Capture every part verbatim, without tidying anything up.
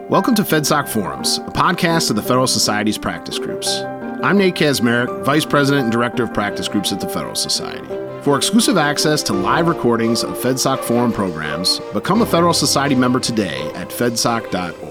Welcome to FedSoc Forums, a podcast of the Federal Society's practice groups. I'm Nate Kazmarek, Vice President and Director of Practice Groups at the Federal Society. For exclusive access to live recordings of FedSoc Forum programs, become a Federal Society member today at fedsoc dot org.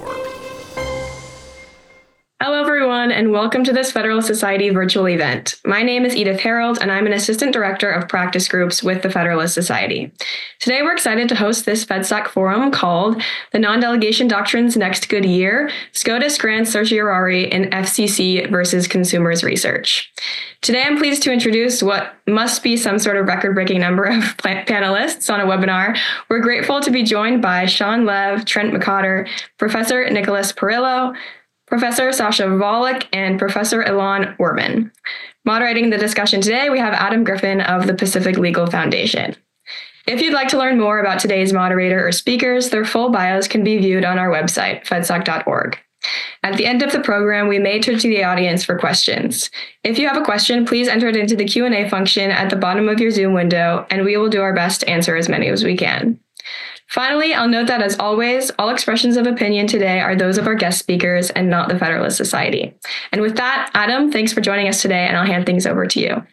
Hello, everyone, and welcome to this Federal Society virtual event. My name is Edith Harold, and I'm an Assistant Director of Practice Groups with the Federalist Society. Today, we're excited to host this FedSoc Forum called The Non-Delegation Doctrine's Next Good Year, SCOTUS Grants Certiorari in F C C versus Consumers Research. Today, I'm pleased to introduce what must be some sort of record-breaking number of panelists on a webinar. We're grateful to be joined by Sean Lev, Trent McCotter, Professor Nicholas Perillo, Professor Sasha Volek, and Professor Ilan Werman. Moderating the discussion today, we have Adam Griffin of the Pacific Legal Foundation. If you'd like to learn more about today's moderator or speakers, their full bios can be viewed on our website, fedsoc dot org. At the end of the program, we may turn to the audience for questions. If you have a question, please enter it into the Q and A function at the bottom of your Zoom window, and we will do our best to answer as many as we can. Finally, I'll note that, as always, all expressions of opinion today are those of our guest speakers and not the Federalist Society. And with that, Adam, thanks for joining us today, and I'll hand things over to you.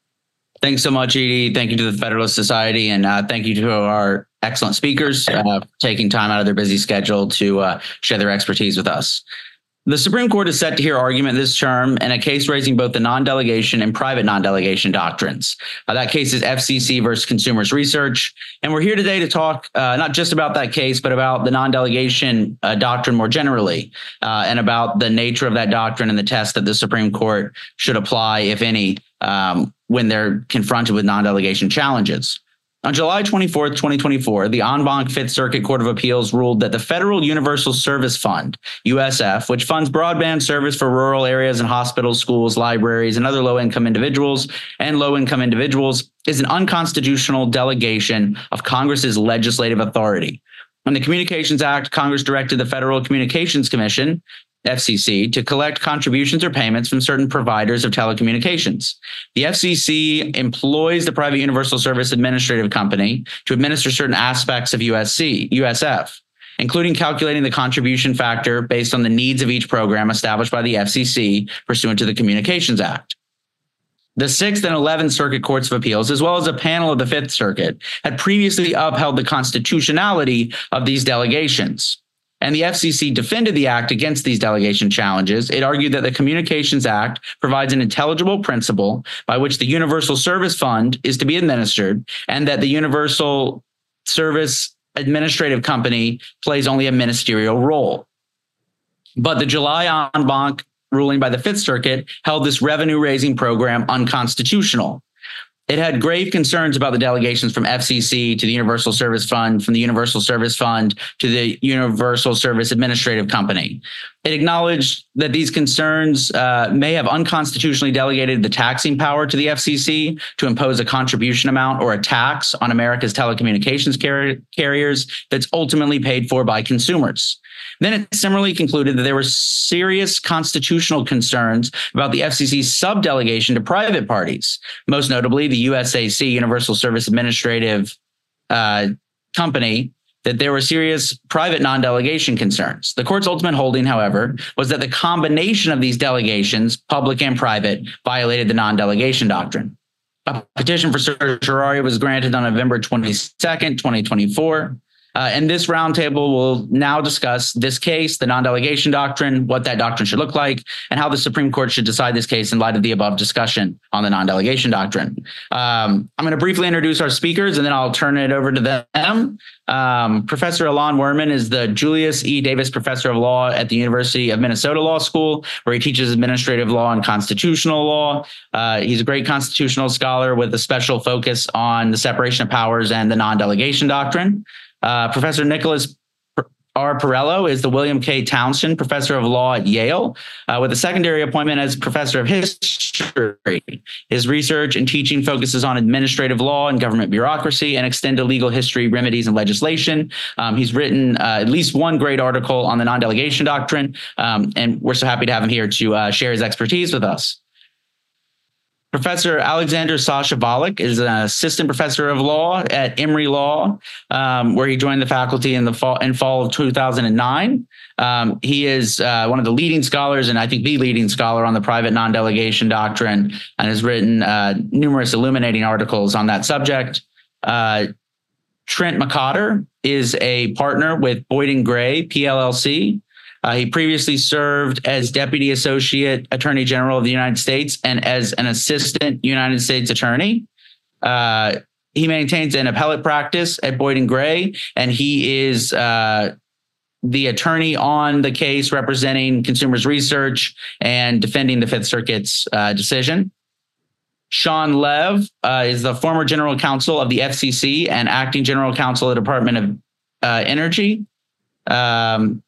Thanks so much, Edie. Thank you to the Federalist Society, and uh, thank you to our excellent speakers uh, for taking time out of their busy schedule to uh, share their expertise with us. The Supreme Court is set to hear argument this term in a case raising both the non-delegation and private non-delegation doctrines. Uh, that case is F C C versus Consumers Research. And we're here today to talk uh, not just about that case, but about the non-delegation uh, doctrine more generally, uh, and about the nature of that doctrine and the test that the Supreme Court should apply, if any, um, when they're confronted with non-delegation challenges. On July twenty-fourth, twenty twenty-four, the en banc Fifth Circuit Court of Appeals ruled that the Federal Universal Service Fund, U S F, which funds broadband service for rural areas and hospitals, schools, libraries, and other low-income individuals and low-income individuals, is an unconstitutional delegation of Congress's legislative authority. In the Communications Act, Congress directed the Federal Communications Commission, F C C, to collect contributions or payments from certain providers of telecommunications. The F C C employs the Private Universal Service Administrative Company to administer certain aspects of U S C, U S F, including calculating the contribution factor based on the needs of each program established by the F C C pursuant to the Communications Act. The Sixth and Eleventh Circuit Courts of Appeals, as well as a panel of the Fifth Circuit, had previously upheld the constitutionality of these delegations. And the F C C defended the act against these delegation challenges. It argued that the Communications Act provides an intelligible principle by which the Universal Service Fund is to be administered, and that the Universal Service Administrative Company plays only a ministerial role. But the July en banc ruling by the Fifth Circuit held this revenue-raising program unconstitutional. It had grave concerns about the delegations from F C C to the Universal Service Fund, from the Universal Service Fund to the Universal Service Administrative Company. It acknowledged that these concerns uh, may have unconstitutionally delegated the taxing power to the F C C to impose a contribution amount or a tax on America's telecommunications car- carriers that's ultimately paid for by consumers. Then it similarly concluded that there were serious constitutional concerns about the F C C's subdelegation to private parties, most notably the U S A C, Universal Service Administrative uh, Company, that there were serious private non-delegation concerns. The court's ultimate holding, however, was that the combination of these delegations, public and private, violated the non-delegation doctrine. A petition for certiorari was granted on November twenty-second, twenty twenty-four. Uh, and this roundtable will now discuss this case, the non-delegation doctrine, what that doctrine should look like, and how the Supreme Court should decide this case in light of the above discussion on the non-delegation doctrine. Um, I'm going to briefly introduce our speakers, and then I'll turn it over to them. Um, Professor Ilan Werman is the Julius E. Davis Professor of Law at the University of Minnesota Law School, where he teaches administrative law and constitutional law. Uh, he's a great constitutional scholar with a special focus on the separation of powers and the non-delegation doctrine. Uh, Professor Nicholas R. Perillo is the William K. Townsend Professor of Law at Yale, uh, with a secondary appointment as Professor of History. His research and teaching focuses on administrative law and government bureaucracy and extended legal history, remedies, and legislation. Um, he's written uh, at least one great article on the non-delegation doctrine, um, and we're so happy to have him here to uh, share his expertise with us. Professor Alexander Sasha Volek is an assistant professor of law at Emory Law, um, where he joined the faculty in the fall in fall of two thousand nine. Um, he is uh, one of the leading scholars, and I think the leading scholar on the private non-delegation doctrine, and has written uh, numerous illuminating articles on that subject. Uh, Trent McCotter is a partner with Boyd and Gray, P L L C. Uh, he previously served as Deputy Associate Attorney General of the United States and as an Assistant United States Attorney. Uh, he maintains an appellate practice at Boyd and Gray, and he is uh, the attorney on the case representing Consumers Research and defending the Fifth Circuit's uh, decision. Sean Lev uh, is the former General Counsel of the F C C and Acting General Counsel of the Department of uh, Energy. Um,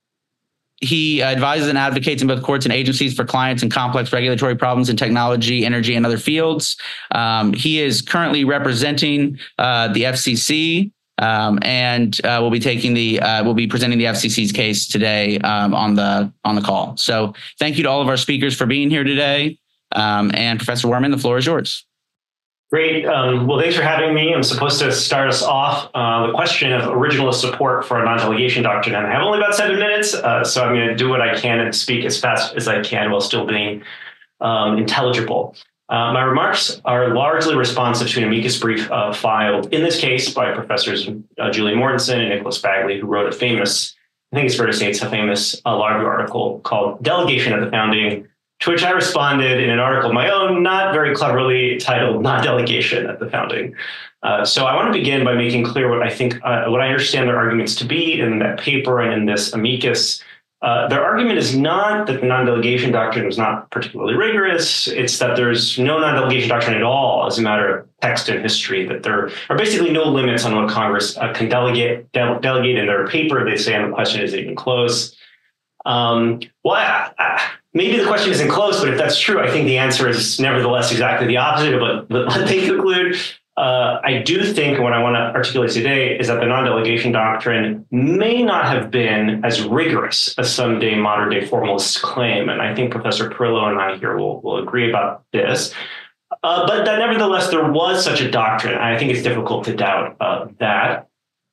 He advises and advocates in both courts and agencies for clients in complex regulatory problems in technology, energy, and other fields. Um, he is currently representing uh, the F C C um, and uh, will be taking the uh, will be presenting the F C C's case today um, on the on the call. So, thank you to all of our speakers for being here today. Um, and Professor Worman, the floor is yours. Great. Um, well, thanks for having me. I'm supposed to start us off uh, the question of originalist support for a non-delegation doctrine. And I have only about seven minutes, uh, so I'm going to do what I can and speak as fast as I can while still being um, intelligible. Uh, my remarks are largely responsive to an amicus brief uh, filed, in this case, by Professors uh, Julie Mortensen and Nicholas Bagley, who wrote a famous, I think it's fair to say it's a famous uh, law review article called Delegation at the Founding, to which I responded in an article of my own, not very cleverly titled Not Delegation at the Founding. Uh, so I want to begin by making clear what I think, uh, what I understand their arguments to be in that paper and in this amicus. Uh, their argument is not that the non-delegation doctrine was not particularly rigorous. It's that there's no non-delegation doctrine at all as a matter of text and history, that there are basically no limits on what Congress uh, can delegate, de- delegate in their paper. They say, and the question isn't even close. Um, well, I, I, maybe the question isn't close, but if that's true, I think the answer is nevertheless exactly the opposite of what, what they conclude. Uh, I do think, and what I want to articulate today is that the non-delegation doctrine may not have been as rigorous as some day modern day formalists claim. And I think Professor Perillo and I here will, will agree about this. Uh, but that nevertheless, there was such a doctrine. I think it's difficult to doubt uh, that.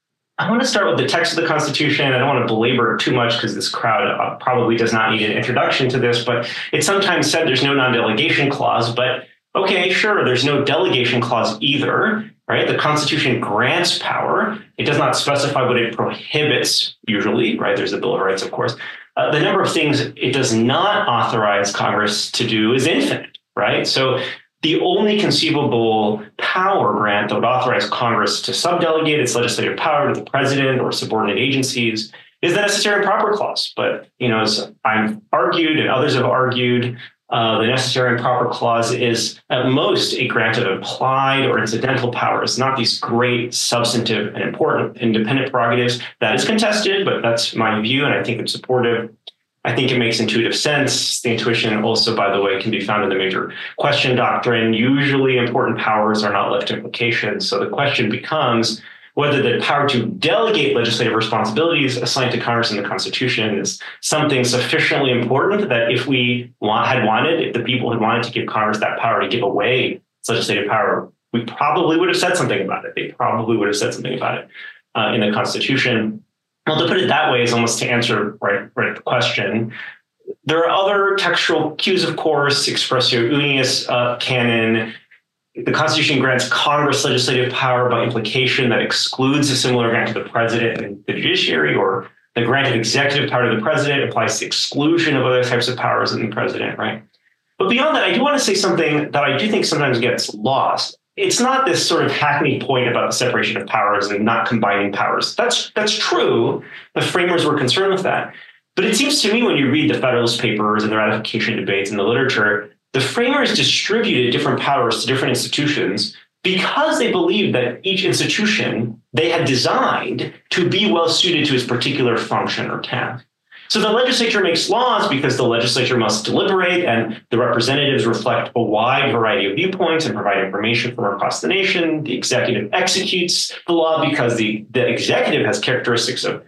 I want to start with the text of the Constitution. I don't want to belabor it too much because this crowd uh, probably does not need an introduction to this, but it's sometimes said there's no non-delegation clause, but okay, sure, there's no delegation clause either, right? The Constitution grants power. It does not specify what it prohibits usually, right? There's the Bill of Rights, of course. Uh, the number of things it does not authorize Congress to do is infinite, right? So the only conceivable power grant that would authorize Congress to subdelegate its legislative power to the president or subordinate agencies is the necessary and proper clause. But, you know, as I've argued and others have argued, uh, the necessary and proper clause is at most a grant of implied or incidental powers, not these great substantive and important independent prerogatives. That is contested, but that's my view, and I think it's supportive. I think it makes intuitive sense. The intuition also, by the way, can be found in the major question doctrine. Usually important powers are not left to implication. So the question becomes whether the power to delegate legislative responsibilities assigned to Congress in the Constitution is something sufficiently important that if we want, had wanted, if the people had wanted to give Congress that power to give away legislative power, we probably would have said something about it. They probably would have said something about it uh, in the Constitution. Well, to put it that way is almost to answer right, right the question. There are other textual cues, of course, expressio unius uh, canon. The Constitution grants Congress legislative power by implication that excludes a similar grant to the president and the judiciary, or the grant of executive power to the president applies to exclusion of other types of powers than the president, right? But beyond that, I do want to say something that I do think sometimes gets lost. It's not this sort of hackneyed point about the separation of powers and not combining powers. That's that's true. The framers were concerned with that. But it seems to me when you read the Federalist Papers and the ratification debates in the literature, the framers distributed different powers to different institutions because they believed that each institution they had designed to be well suited to its particular function or task. So the legislature makes laws because the legislature must deliberate and the representatives reflect a wide variety of viewpoints and provide information from across the nation. The executive executes the law because the, the executive has characteristics of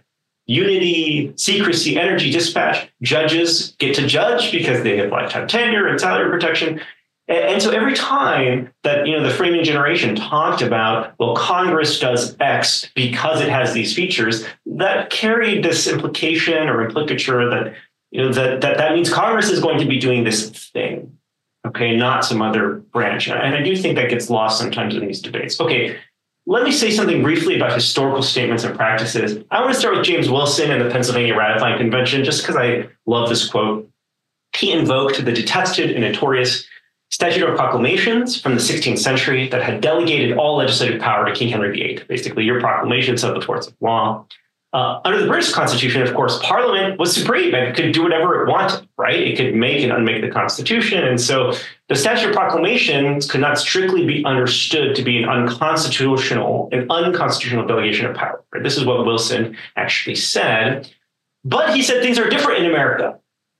unity, secrecy, energy, dispatch. Judges get to judge because they have lifetime tenure and salary protection. And so every time that, you know, the framing generation talked about, well, Congress does X because it has these features, that carried this implication or implicature that, you know, that that, that means Congress is going to be doing this thing, okay, not some other branch. And I do think that gets lost sometimes in these debates. Okay, let me say something briefly about historical statements and practices. I want to start with James Wilson and the Pennsylvania Ratifying Convention, just because I love this quote. He invoked the detested and notorious Statute of Proclamations from the sixteenth century that had delegated all legislative power to King Henry the Eighth. Basically, your proclamations of the force of law. Uh, under the British Constitution, of course, Parliament was supreme and could do whatever it wanted, right? It could make and unmake the Constitution. And so the Statute of Proclamations could not strictly be understood to be an unconstitutional, an unconstitutional delegation of power. Right? This is what Wilson actually said. But he said things are different in America.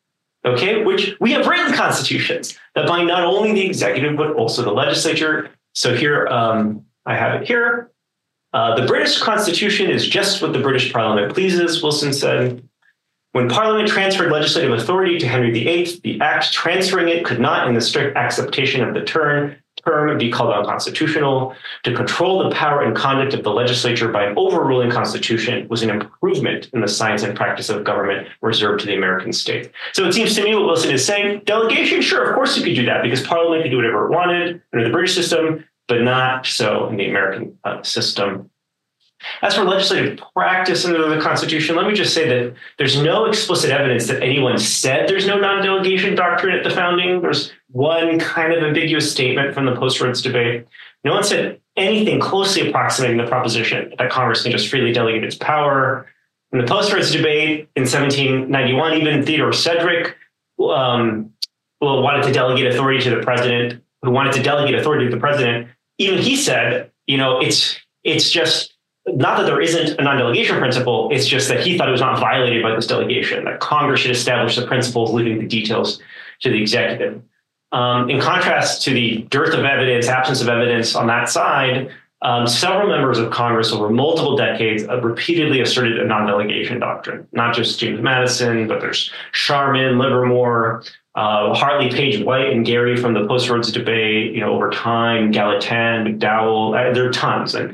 Okay, which we have written constitutions that bind not only the executive, but also the legislature. So here, um, I have it here. Uh, the British Constitution is just what the British Parliament pleases, Wilson said. When Parliament transferred legislative authority to Henry the Eighth, the act transferring it could not, in the strict acceptation of the term, term be called unconstitutional. To control the power and conduct of the legislature by an overruling constitution was an improvement in the science and practice of government reserved to the American state. So it seems to me what Wilson is saying, delegation, sure, of course you could do that because Parliament could do whatever it wanted under the British system, but not so in the American uh, system. As for legislative practice under the Constitution, let me just say that there's no explicit evidence that anyone said there's no non-delegation doctrine at the founding. There's one kind of ambiguous statement from the post-Rhodes debate. No one said anything closely approximating the proposition that Congress can just freely delegate its power. In the post-Rhodes debate in seventeen ninety-one, even Theodore Sedgwick um, well, wanted to delegate authority to the president, who wanted to delegate authority to the president. Even he said, you know, it's it's just not that there isn't a non-delegation principle, it's just that he thought it was not violated by this delegation, that Congress should establish the principles, leaving the details to the executive. Um, in contrast to the dearth of evidence, absence of evidence on that side, um, several members of Congress over multiple decades have repeatedly asserted a non-delegation doctrine, not just James Madison, but there's Sharman, Livermore, uh, Hartley, Page, White, and Gary from the post-Rhodes debate, you know, over time, Gallatin, McDowell, uh, there are tons. And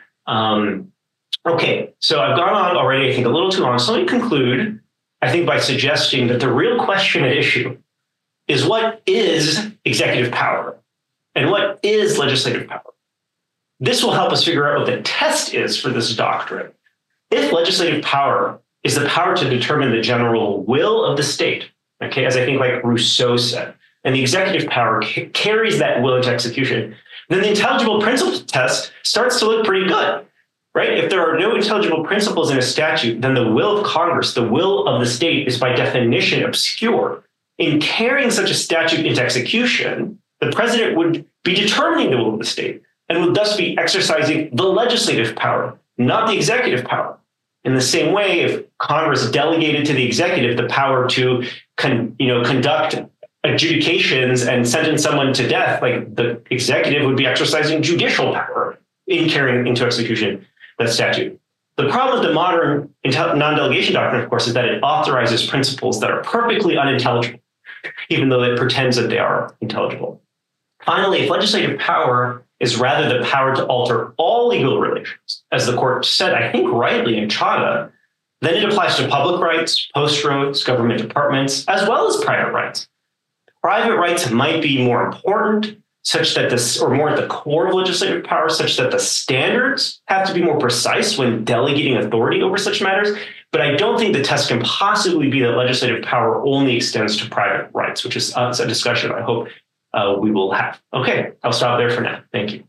Um, okay, so I've gone on already, I think, a little too long. So let me conclude, I think, by suggesting that the real question at issue is what is executive power and what is legislative power? This will help us figure out what the test is for this doctrine. If legislative power is the power to determine the general will of the state, okay, as I think like Rousseau said, and the executive power ca- carries that will into execution, then the intelligible principles test starts to look pretty good, right? If there are no intelligible principles in a statute, then the will of Congress, the will of the state, is by definition obscure. In carrying such a statute into execution, the president would be determining the will of the state and would thus be exercising the legislative power, not the executive power. In the same way, if Congress delegated to the executive the power to con, you know, conduct adjudications and sentence someone to death, like the executive would be exercising judicial power in carrying into execution that statute. The problem with the modern non-delegation doctrine, of course, is that it authorizes principles that are perfectly unintelligible, even though it pretends that they are intelligible. Finally, if legislative power is rather the power to alter all legal relations, as the court said, I think rightly in Chadha, then it applies to public rights, post-Rhodes, government departments, as well as private rights. Private rights might be more important, such that this, or more at the core of legislative power, such that the standards have to be more precise when delegating authority over such matters. But I don't think the test can possibly be that legislative power only extends to private rights, which is uh, a discussion I hope uh, we will have. Okay, I'll stop there for now. Thank you.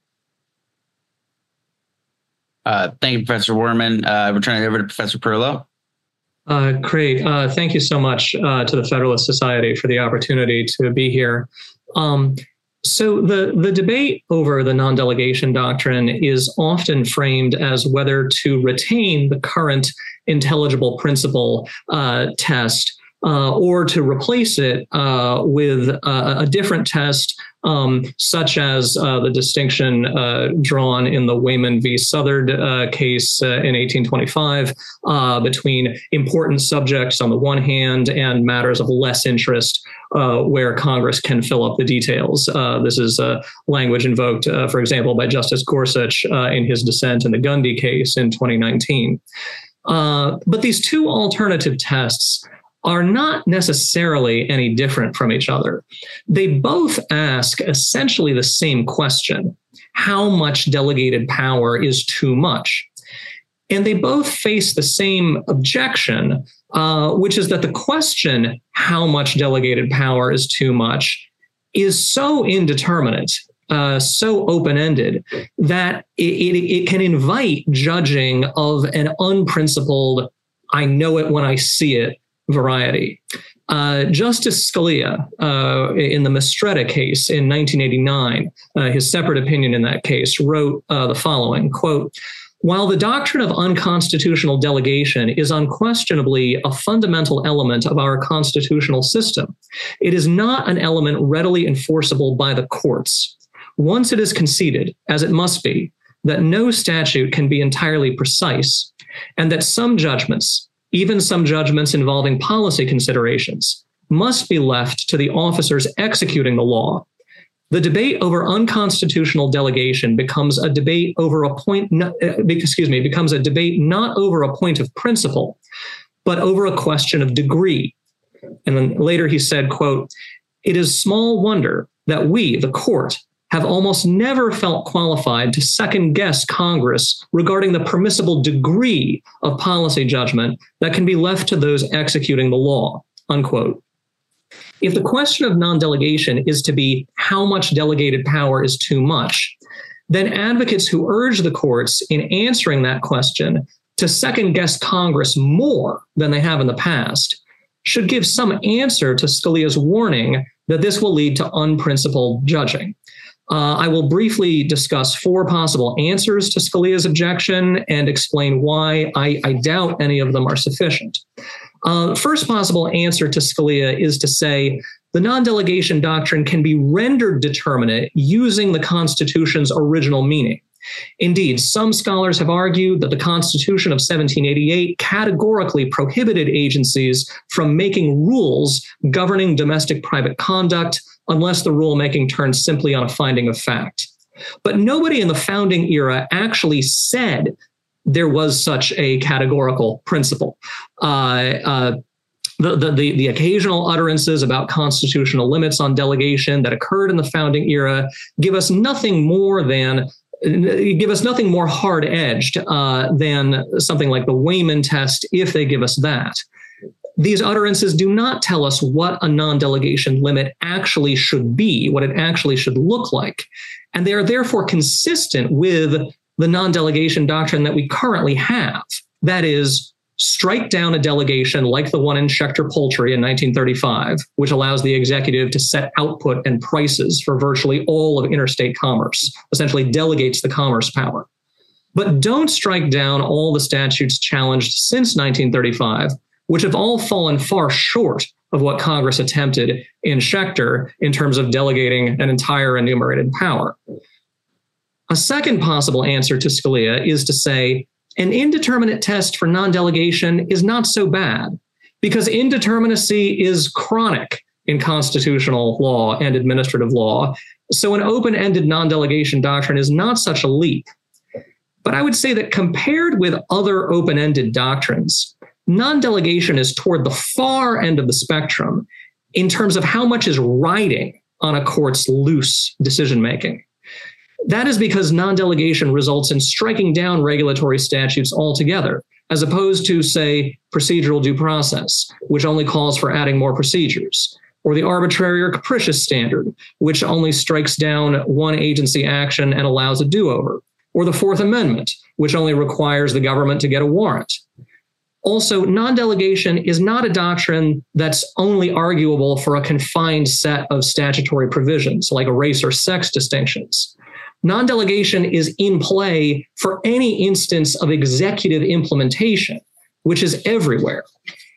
Uh, thank you, Professor Worman. Uh, we're turning it over to Professor Perillo. Uh, great. Uh, thank you so much uh, to the Federalist Society for the opportunity to be here. Um, so the, the debate over the non-delegation doctrine is often framed as whether to retain the current intelligible principle uh, test uh, or to replace it uh, with uh, a different test, um, such as uh, the distinction uh, drawn in the Wayman v. Southard uh, case uh, in eighteen twenty-five uh, between important subjects on the one hand and matters of less interest uh, where Congress can fill up the details. Uh, this is uh, language invoked, uh, for example, by Justice Gorsuch uh, in his dissent in the Gundy case in twenty nineteen. Uh, but these two alternative tests are not necessarily any different from each other. They both ask essentially the same question: how much delegated power is too much? And they both face the same objection, uh, which is that the question, how much delegated power is too much, is so indeterminate, uh, so open-ended, that it, it, it can invite judging of an unprincipled, I know it when I see it variety. Uh, Justice Scalia, uh, in the Mistretta case in nineteen eighty-nine, uh, his separate opinion in that case, wrote uh, the following, quote, "While the doctrine of unconstitutional delegation is unquestionably a fundamental element of our constitutional system, it is not an element readily enforceable by the courts. Once it is conceded, as it must be, that no statute can be entirely precise, and that some judgments, even some judgments involving policy considerations, must be left to the officers executing the law, the debate over unconstitutional delegation becomes a debate over a point, excuse me, becomes a debate not over a point of principle, but over a question of degree." And then later he said, quote, "It is small wonder that we, the court, have almost never felt qualified to second guess Congress regarding the permissible degree of policy judgment that can be left to those executing the law," unquote. If the question of non-delegation is to be how much delegated power is too much, then advocates who urge the courts in answering that question to second guess Congress more than they have in the past should give some answer to Scalia's warning that this will lead to unprincipled judging. Uh, I will briefly discuss four possible answers to Scalia's objection and explain why I, I doubt any of them are sufficient. Uh, the first possible answer to Scalia is to say the non-delegation doctrine can be rendered determinate using the Constitution's original meaning. Indeed, some scholars have argued that the Constitution of seventeen eighty-eight categorically prohibited agencies from making rules governing domestic private conduct unless the rulemaking turns simply on a finding of fact. But nobody in the founding era actually said there was such a categorical principle. Uh, uh, the, the, the, the occasional utterances about constitutional limits on delegation that occurred in the founding era give us nothing more than give us nothing more hard-edged uh, than something like the Wayman test, if they give us that. These utterances do not tell us what a non-delegation limit actually should be, what it actually should look like. And they are therefore consistent with the non-delegation doctrine that we currently have. That is, strike down a delegation like the one in Schechter-Poultry in nineteen thirty-five, which allows the executive to set output and prices for virtually all of interstate commerce, essentially delegates the commerce power. But don't strike down all the statutes challenged since nineteen thirty-five, which have all fallen far short of what Congress attempted in Schechter in terms of delegating an entire enumerated power. A second possible answer to Scalia is to say an indeterminate test for non-delegation is not so bad because indeterminacy is chronic in constitutional law and administrative law. So an open-ended non-delegation doctrine is not such a leap. But I would say that compared with other open-ended doctrines, non-delegation is toward the far end of the spectrum in terms of how much is riding on a court's loose decision-making. That is because non-delegation results in striking down regulatory statutes altogether, as opposed to, say, procedural due process, which only calls for adding more procedures, or the arbitrary or capricious standard, which only strikes down one agency action and allows a do-over, or the Fourth Amendment, which only requires the government to get a warrant. Also, non-delegation is not a doctrine that's only arguable for a confined set of statutory provisions, like race or sex distinctions. Non-delegation is in play for any instance of executive implementation, which is everywhere.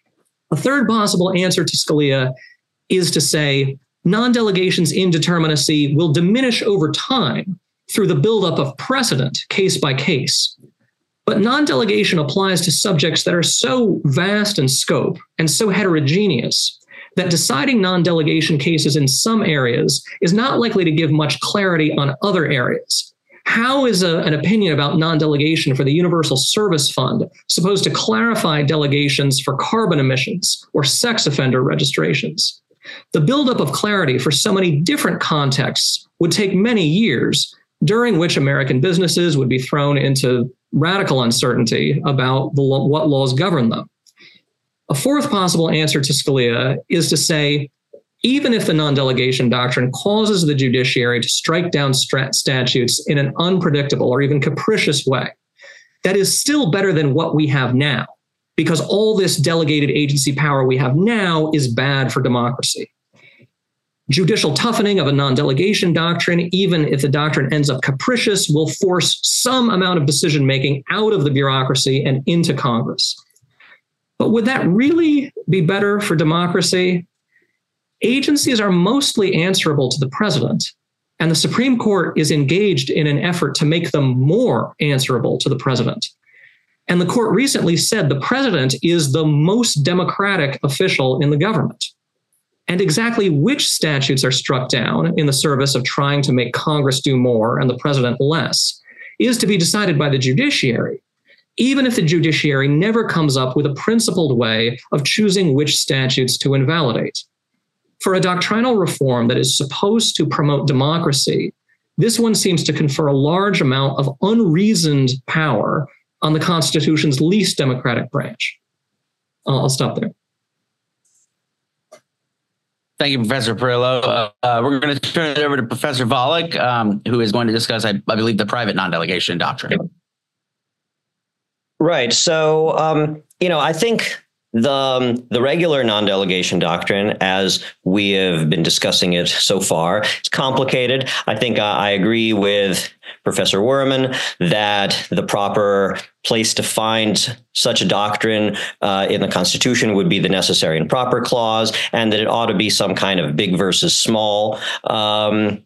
A third possible answer to Scalia is to say non-delegation's indeterminacy will diminish over time through the buildup of precedent, case by case. But non-delegation applies to subjects that are so vast in scope and so heterogeneous that deciding non-delegation cases in some areas is not likely to give much clarity on other areas. How is a, an opinion about non-delegation for the Universal Service Fund supposed to clarify delegations for carbon emissions or sex offender registrations? The buildup of clarity for so many different contexts would take many years, during which American businesses would be thrown into radical uncertainty about the, what laws govern them. A fourth possible answer to Scalia is to say, even if the non-delegation doctrine causes the judiciary to strike down strat- statutes in an unpredictable or even capricious way, that is still better than what we have now, because all this delegated agency power we have now is bad for democracy. Judicial toughening of a non-delegation doctrine, even if the doctrine ends up capricious, will force some amount of decision-making out of the bureaucracy and into Congress. But would that really be better for democracy? Agencies are mostly answerable to the president, and the Supreme Court is engaged in an effort to make them more answerable to the president. And the court recently said the president is the most democratic official in the government. And exactly which statutes are struck down in the service of trying to make Congress do more and the president less is to be decided by the judiciary, even if the judiciary never comes up with a principled way of choosing which statutes to invalidate. For a doctrinal reform that is supposed to promote democracy, this one seems to confer a large amount of unreasoned power on the Constitution's least democratic branch. I'll, I'll stop there. Thank you, Professor Perillo. Uh, uh, we're going to turn it over to Professor Volek, um, who is going to discuss, I, I believe, the private non-delegation doctrine. Right. So, um, you know, I think the um, the regular non-delegation doctrine, as we have been discussing it so far, it's complicated. I think uh, I agree with Professor Werman that the proper place to find such a doctrine uh, in the Constitution would be the necessary and proper clause, and that it ought to be some kind of big versus small um,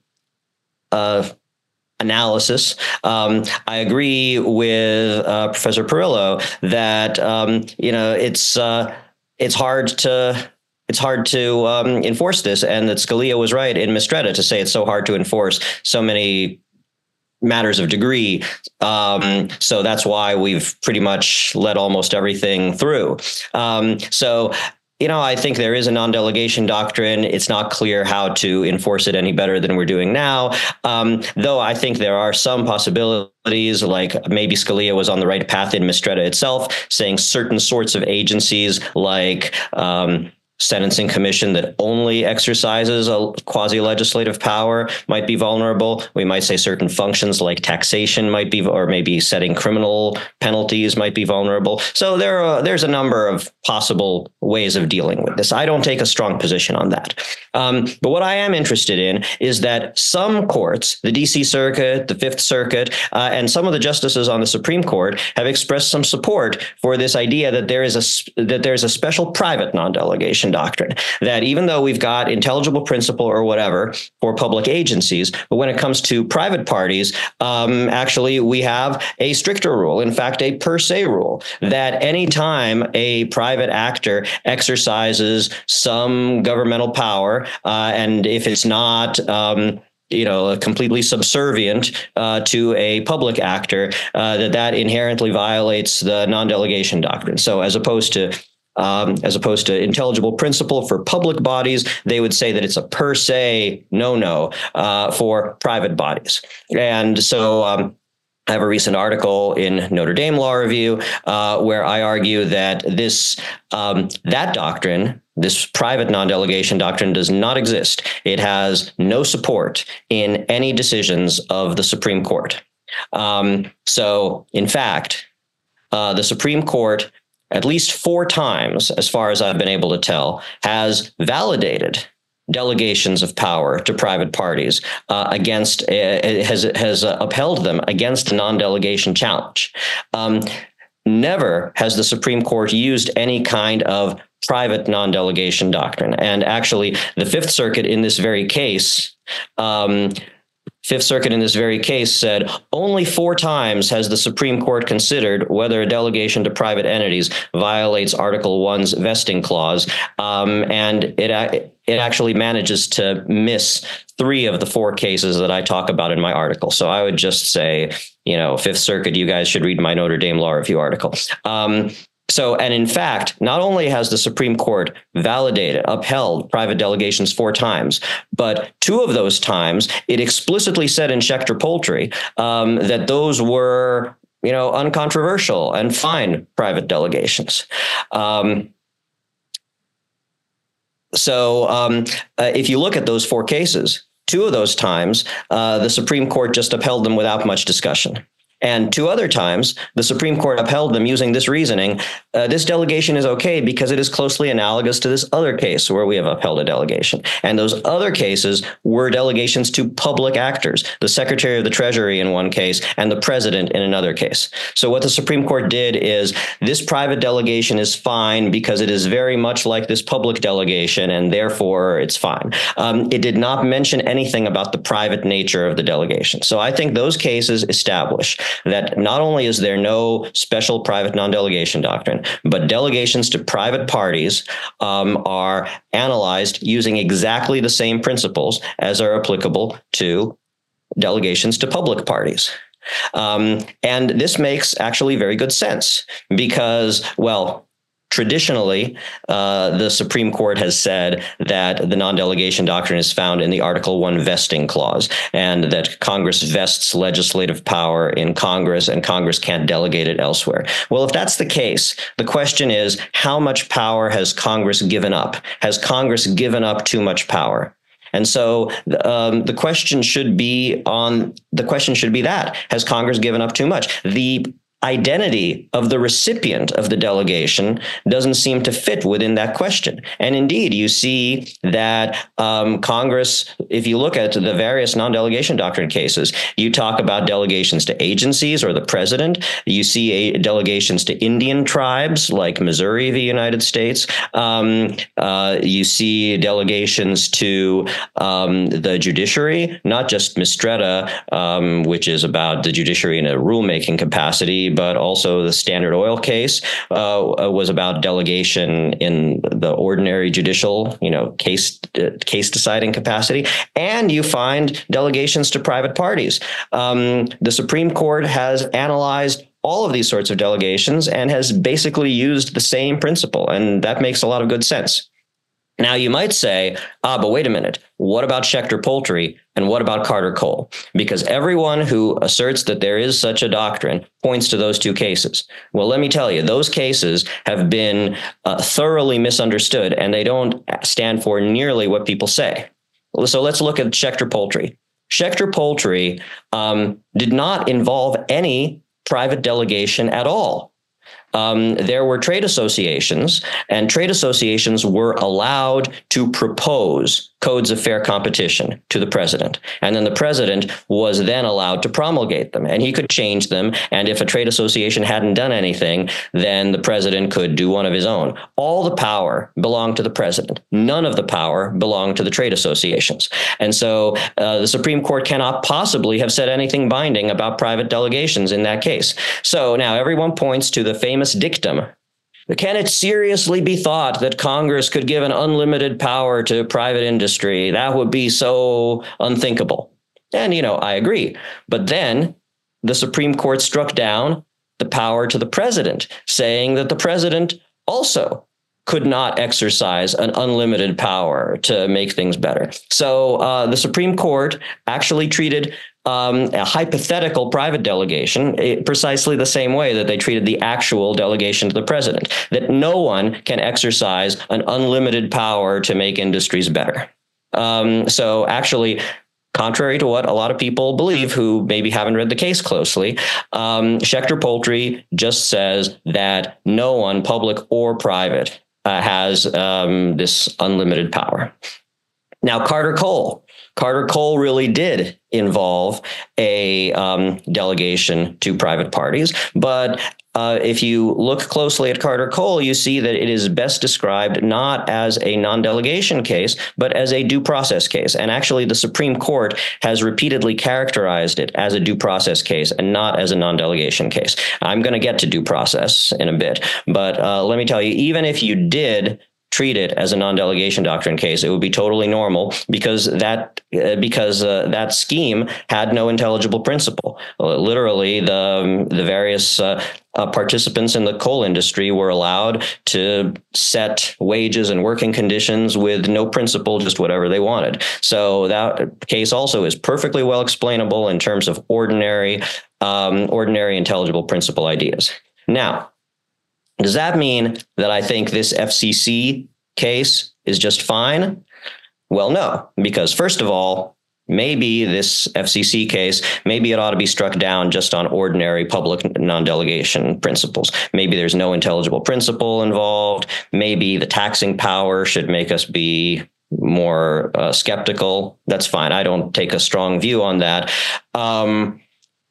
uh, analysis. Um, I agree with uh, Professor Perillo that um, you know it's uh, it's hard to. It's hard to um, enforce this, and that Scalia was right in Mistretta to say it's so hard to enforce so many matters of degree. Um, so that's why we've pretty much let almost everything through. Um, so, you know, I think there is a non-delegation doctrine. It's not clear how to enforce it any better than we're doing now. Um, though I think there are some possibilities, like maybe Scalia was on the right path in Mistretta itself, saying certain sorts of agencies like um, sentencing commission that only exercises a quasi-legislative power might be vulnerable. We might say certain functions like taxation might be, or maybe setting criminal penalties might be vulnerable. So there are, there's a number of possible ways of dealing with this. I don't take a strong position on that. Um, but what I am interested in is that some courts, the D C Circuit, the Fifth Circuit, uh, and some of the justices on the Supreme Court have expressed some support for this idea that there is a, that there's a special private non-delegation doctrine, that even though we've got intelligible principle or whatever for public agencies, but when it comes to private parties, um, actually we have a stricter rule, in fact, a per se rule, that any time a private actor exercises some governmental power, uh, and if it's not um, you know, completely subservient uh, to a public actor, uh, that that inherently violates the non-delegation doctrine. So as opposed to Um, as opposed to intelligible principle for public bodies, they would say that it's a per se no-no uh, for private bodies. And so um, I have a recent article in Notre Dame Law Review uh, where I argue that this um, that doctrine, this private non-delegation doctrine, does not exist. It has no support in any decisions of the Supreme Court. Um, so, in fact, uh, the Supreme Court, at least four times, as far as I've been able to tell, has validated delegations of power to private parties uh, against, uh, has, has uh, upheld them against a non-delegation challenge. Um, never has the Supreme Court used any kind of private non-delegation doctrine. And actually, the Fifth Circuit in this very case, um, Fifth Circuit in this very case said only four times has the Supreme Court considered whether a delegation to private entities violates Article One's vesting clause, um, and it it actually manages to miss three of the four cases that I talk about in my article. So I would just say, you know, Fifth Circuit, you guys should read my Notre Dame Law Review article. Um, So, and in fact, not only has the Supreme Court validated, upheld private delegations four times, but two of those times it explicitly said in Schechter Poultry um, that those were, you know, uncontroversial and fine private delegations. Um, so um, uh, if you look at those four cases, two of those times, uh, the Supreme Court just upheld them without much discussion. And two other times, the Supreme Court upheld them using this reasoning. Uh, this delegation is okay because it is closely analogous to this other case where we have upheld a delegation. And those other cases were delegations to public actors, the Secretary of the Treasury in one case and the President in another case. So what the Supreme Court did is this private delegation is fine because it is very much like this public delegation, and therefore it's fine. Um, it did not mention anything about the private nature of the delegation. So I think those cases establish that not only is there no special private non-delegation doctrine, but delegations to private parties um, are analyzed using exactly the same principles as are applicable to delegations to public parties. Um, and this makes actually very good sense because, well, traditionally, uh, the Supreme Court has said that the non-delegation doctrine is found in the Article One vesting clause, and that Congress vests legislative power in Congress, and Congress can't delegate it elsewhere. Well, if that's the case, the question is, how much power has Congress given up? Has Congress given up too much power? And so um, the question should be on the question should be that has Congress given up too much? The identity of the recipient of the delegation doesn't seem to fit within that question. And indeed, you see that um, Congress, if you look at the various non-delegation doctrine cases, you talk about delegations to agencies or the president. You see a, delegations to Indian tribes like Missouri, the United States. Um, uh, you see delegations to um, the judiciary, not just Mistretta, um, which is about the judiciary in a rulemaking capacity, but also the Standard Oil case uh, was about delegation in the ordinary judicial, you know, case uh, case deciding capacity. And you find delegations to private parties. Um, the Supreme Court has analyzed all of these sorts of delegations and has basically used the same principle, and that makes a lot of good sense. Now, you might say, ah, but wait a minute, what about Schechter Poultry and what about Carter Cole? Because everyone who asserts that there is such a doctrine points to those two cases. Well, let me tell you, those cases have been uh, thoroughly misunderstood, and they don't stand for nearly what people say. So let's look at Schechter Poultry. Schechter Poultry um, did not involve any private delegation at all. Um, there were trade associations, and trade associations were allowed to propose codes of fair competition to the president. And then the president was then allowed to promulgate them, and he could change them. And if a trade association hadn't done anything, then the president could do one of his own. All the power belonged to the president. None of the power belonged to the trade associations. And so uh, the Supreme Court cannot possibly have said anything binding about private delegations in that case. So now everyone points to the famous dictum. Can it seriously be thought that Congress could give an unlimited power to private industry? That would be so unthinkable. And, you know, I agree. But then the Supreme Court struck down the power to the president, saying that the president also could not exercise an unlimited power to make things better. So uh, the Supreme Court actually treated Um, a hypothetical private delegation precisely the same way that they treated the actual delegation to the president, that no one can exercise an unlimited power to make industries better. Um, so actually, contrary to what a lot of people believe who maybe haven't read the case closely, um, Schechter Poultry just says that no one, public or private, uh, has um, this unlimited power. Now, Carter Cole. Carter Cole really did involve a um, delegation to private parties, but Uh, if you look closely at Carter Cole, you see that it is best described not as a non-delegation case, but as a due process case. And actually, the Supreme Court has repeatedly characterized it as a due process case and not as a non-delegation case. I'm going to get to due process in a bit, but uh, let me tell you, even if you did treat it as a non-delegation doctrine case, it would be totally normal because that uh, because uh, that scheme had no intelligible principle. Uh, literally, the um, the various uh, uh, participants in the coal industry were allowed to set wages and working conditions with no principle, just whatever they wanted. So that case also is perfectly well explainable in terms of ordinary um, ordinary intelligible principle ideas. Now, does that mean that I think this F C C case is just fine? Well, no, because first of all, maybe this F C C case, maybe it ought to be struck down just on ordinary public non-delegation principles. Maybe there's no intelligible principle involved. Maybe the taxing power should make us be more uh, skeptical. That's fine. I don't take a strong view on that. Um,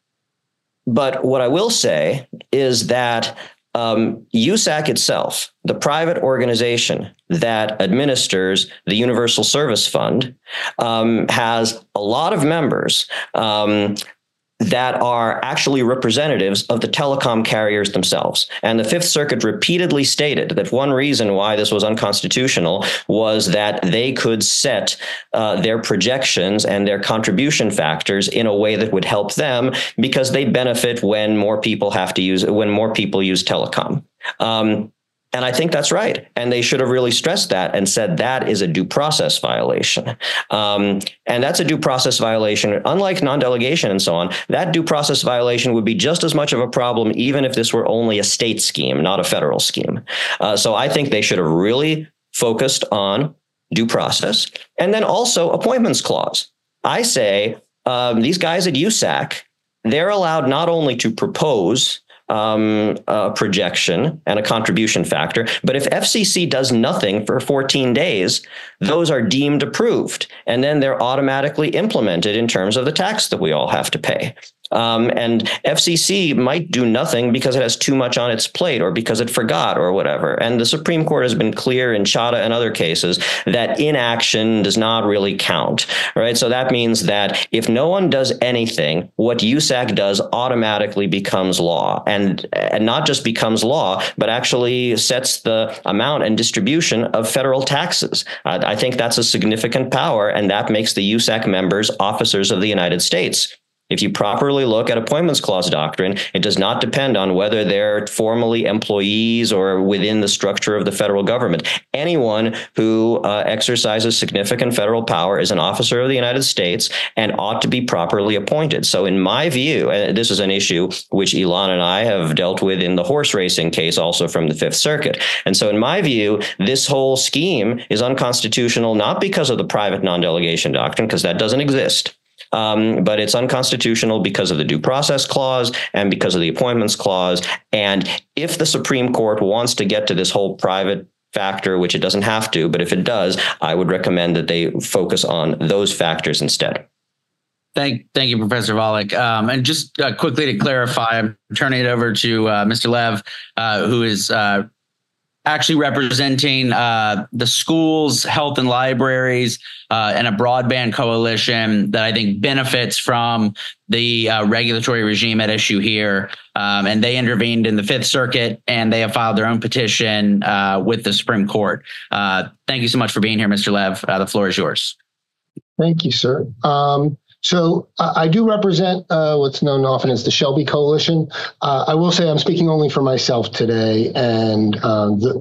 but what I will say is that Um, U S A C itself, the private organization that administers the Universal Service Fund, um, has a lot of members um, that are actually representatives of the telecom carriers themselves. And the Fifth Circuit repeatedly stated that one reason why this was unconstitutional was that they could set uh, their projections and their contribution factors in a way that would help them because they benefit when more people have to use, when more people use telecom. Um, And I think that's right. And they should have really stressed that and said that is a due process violation. Um, and that's a due process violation. Unlike non-delegation and so on, that due process violation would be just as much of a problem, even if this were only a state scheme, not a federal scheme. Uh, so I think they should have really focused on due process. And then also appointments clause. I say um, these guys at U S A C, they're allowed not only to propose Um, a projection and a contribution factor. But if F C C does nothing for fourteen days, those are deemed approved, and then they're automatically implemented in terms of the tax that we all have to pay. Um, and F C C might do nothing because it has too much on its plate or because it forgot or whatever. And the Supreme Court has been clear in Chadha and other cases that inaction does not really count, right? So that means that if no one does anything, what U S A C does automatically becomes law, and, and not just becomes law, but actually sets the amount and distribution of federal taxes. Uh, I think that's a significant power, and that makes the U S A C members officers of the United States. If you properly look at appointments clause doctrine, it does not depend on whether they're formally employees or within the structure of the federal government. Anyone who uh, exercises significant federal power is an officer of the United States and ought to be properly appointed. So in my view, and this is an issue which Elon and I have dealt with in the horse racing case also from the Fifth Circuit. And so in my view, this whole scheme is unconstitutional, not because of the private non-delegation doctrine, because that doesn't exist. Um, but it's unconstitutional because of the due process clause and because of the appointments clause. And if the Supreme Court wants to get to this whole private factor, which it doesn't have to, but if it does, I would recommend that they focus on those factors instead. Thank, thank you, Professor Volek. Um, and just uh, quickly to clarify, I'm turning it over to uh, Mister Lev, uh, who is uh, actually representing uh, the schools, health and libraries, uh, and a broadband coalition that I think benefits from the uh, regulatory regime at issue here. Um, and they intervened in the Fifth Circuit, and they have filed their own petition uh, with the Supreme Court. Uh, thank you so much for being here, Mister Lev. Uh, the floor is yours. Thank you, sir. Um, So I, I do represent uh, what's known often as the Shelby Coalition. Uh, I will say I'm speaking only for myself today, and uh, the,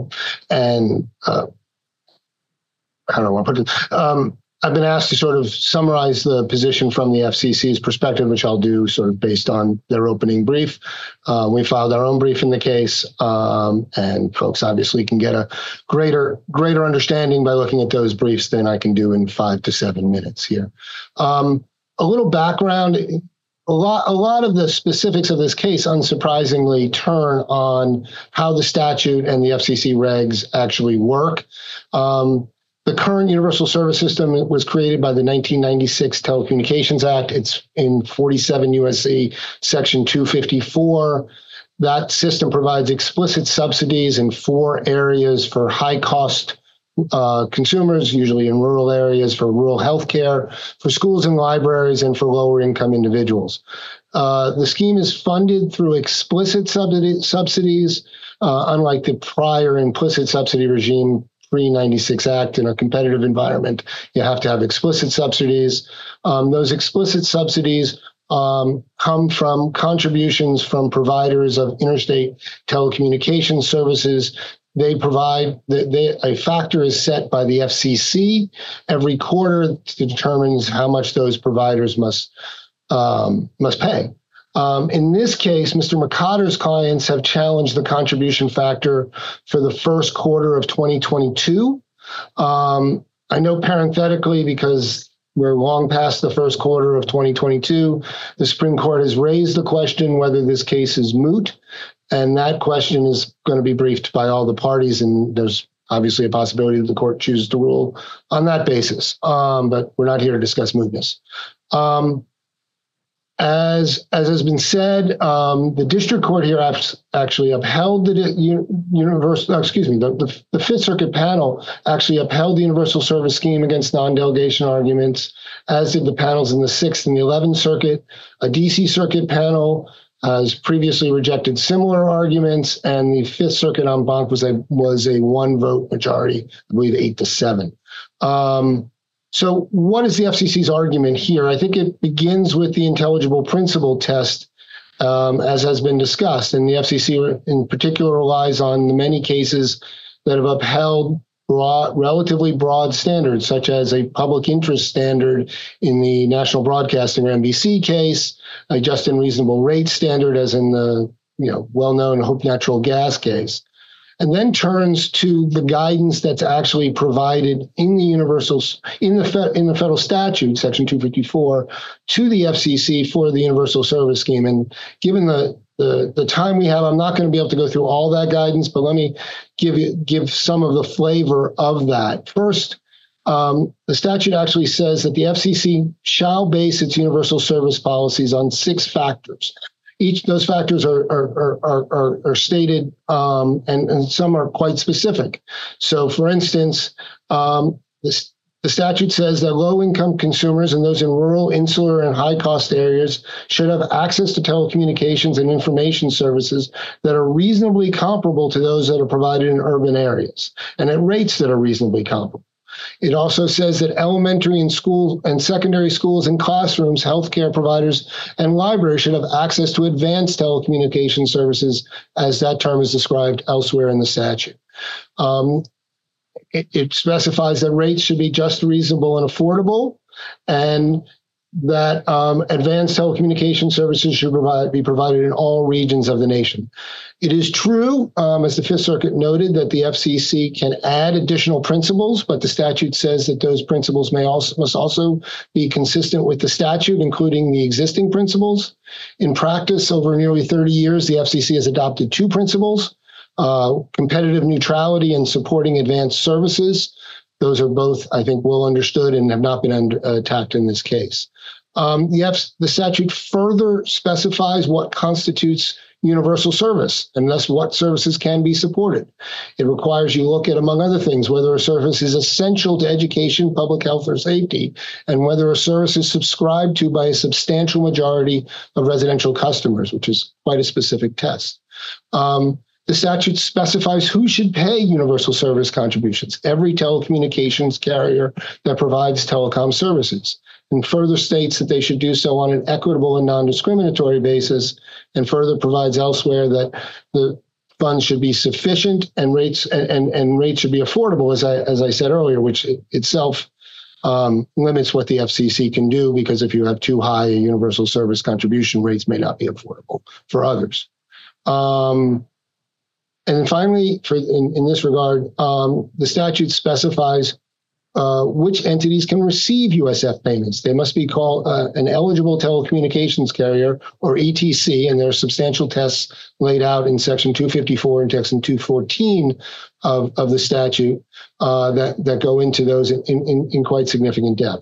and uh, I don't know what to put it. Um, I've been asked to sort of summarize the position from the F C C's perspective, which I'll do sort of based on their opening brief. Uh, we filed our own brief in the case, um, and folks obviously can get a greater greater understanding by looking at those briefs than I can do in five to seven minutes here. Um, A little background, a lot, a lot of the specifics of this case, unsurprisingly, turn on how the statute and the F C C regs actually work. Um, the current Universal Service System was created by the nineteen ninety-six Telecommunications Act. It's in forty-seven U S C Section two fifty-four. that system provides explicit subsidies in four areas for high-cost uh, consumers, usually in rural areas, for rural healthcare, for schools and libraries, and for lower-income individuals. Uh, the scheme is funded through explicit subsidy, subsidies, uh, unlike the prior implicit subsidy regime pre ninety-six Act. In a competitive environment, you have to have explicit subsidies. Um, those explicit subsidies Um, come from contributions from providers of interstate telecommunications services. They provide, they, a factor is set by the F C C every quarter to determine how much those providers must um, must pay. Um, in this case, Mister McCotter's clients have challenged the contribution factor for the first quarter of twenty twenty-two. Um, I know parenthetically, because we're long past the first quarter of twenty twenty-two. The Supreme Court has raised the question whether this case is moot, and that question is going to be briefed by all the parties, and there's obviously a possibility that the court chooses to rule on that basis. Um, but we're not here to discuss mootness. Um, As as has been said, um, the district court here actually upheld the universal. Excuse me, the, the the Fifth Circuit panel actually upheld the universal service scheme against non-delegation arguments, as did the panels in the Sixth and the Eleventh Circuit. A D C Circuit panel has previously rejected similar arguments, and the Fifth Circuit en banc was a was a one vote majority, I believe eight to seven. Um, So what is the F C C's argument here? I think it begins with the intelligible principle test, um, as has been discussed. And the F C C in particular relies on the many cases that have upheld broad, relatively broad standards, such as a public interest standard in the National Broadcasting or N B C case, a just and reasonable rate standard, as in the you know well-known Hope Natural Gas case, and then turns to the guidance that's actually provided in the universal in the fe, in the federal statute, Section two fifty-four, to the F C C for the universal service scheme. And given the the, the time we have, I'm not going to be able to go through all that guidance, but let me give you give some of the flavor of that. First, um, the statute actually says that the F C C shall base its universal service policies on six factors. Each of those factors are are are are, are stated, um, and, and some are quite specific. So, for instance, um, this, the statute says that low-income consumers and those in rural, insular, and high-cost areas should have access to telecommunications and information services that are reasonably comparable to those that are provided in urban areas, and at rates that are reasonably comparable. It also says that elementary and school and secondary schools and classrooms, healthcare providers, and libraries should have access to advanced telecommunication services, as that term is described elsewhere in the statute. Um, it, it specifies that rates should be just, reasonable, and affordable, and that um, advanced telecommunication services should provide, be provided in all regions of the nation. It is true, um, as the Fifth Circuit noted, that the F C C can add additional principles, but the statute says that those principles may also must also be consistent with the statute, including the existing principles. In practice, over nearly thirty years, the F C C has adopted two principles: uh, competitive neutrality and supporting advanced services. Those are both, I think, well understood and have not been under, uh, attacked in this case. Um, the, F- the statute further specifies what constitutes universal service, and thus what services can be supported. It requires you look at, among other things, whether a service is essential to education, public health, or safety, and whether a service is subscribed to by a substantial majority of residential customers, which is quite a specific test. Um, The statute specifies who should pay universal service contributions: every telecommunications carrier that provides telecom services, and further states that they should do so on an equitable and non-discriminatory basis, and further provides elsewhere that the funds should be sufficient and rates and, and, and rates should be affordable, as I as I said earlier, which itself um, limits what the F C C can do, because if you have too high a universal service contribution, rates may not be affordable for others. Um, And then finally, for in, in this regard, um, the statute specifies uh, which entities can receive U S F payments. They must be called uh, an eligible telecommunications carrier, or E T C, and there are substantial tests laid out in Section two fifty-four and Section two fourteen of, of the statute uh, that, that go into those in, in, in quite significant depth.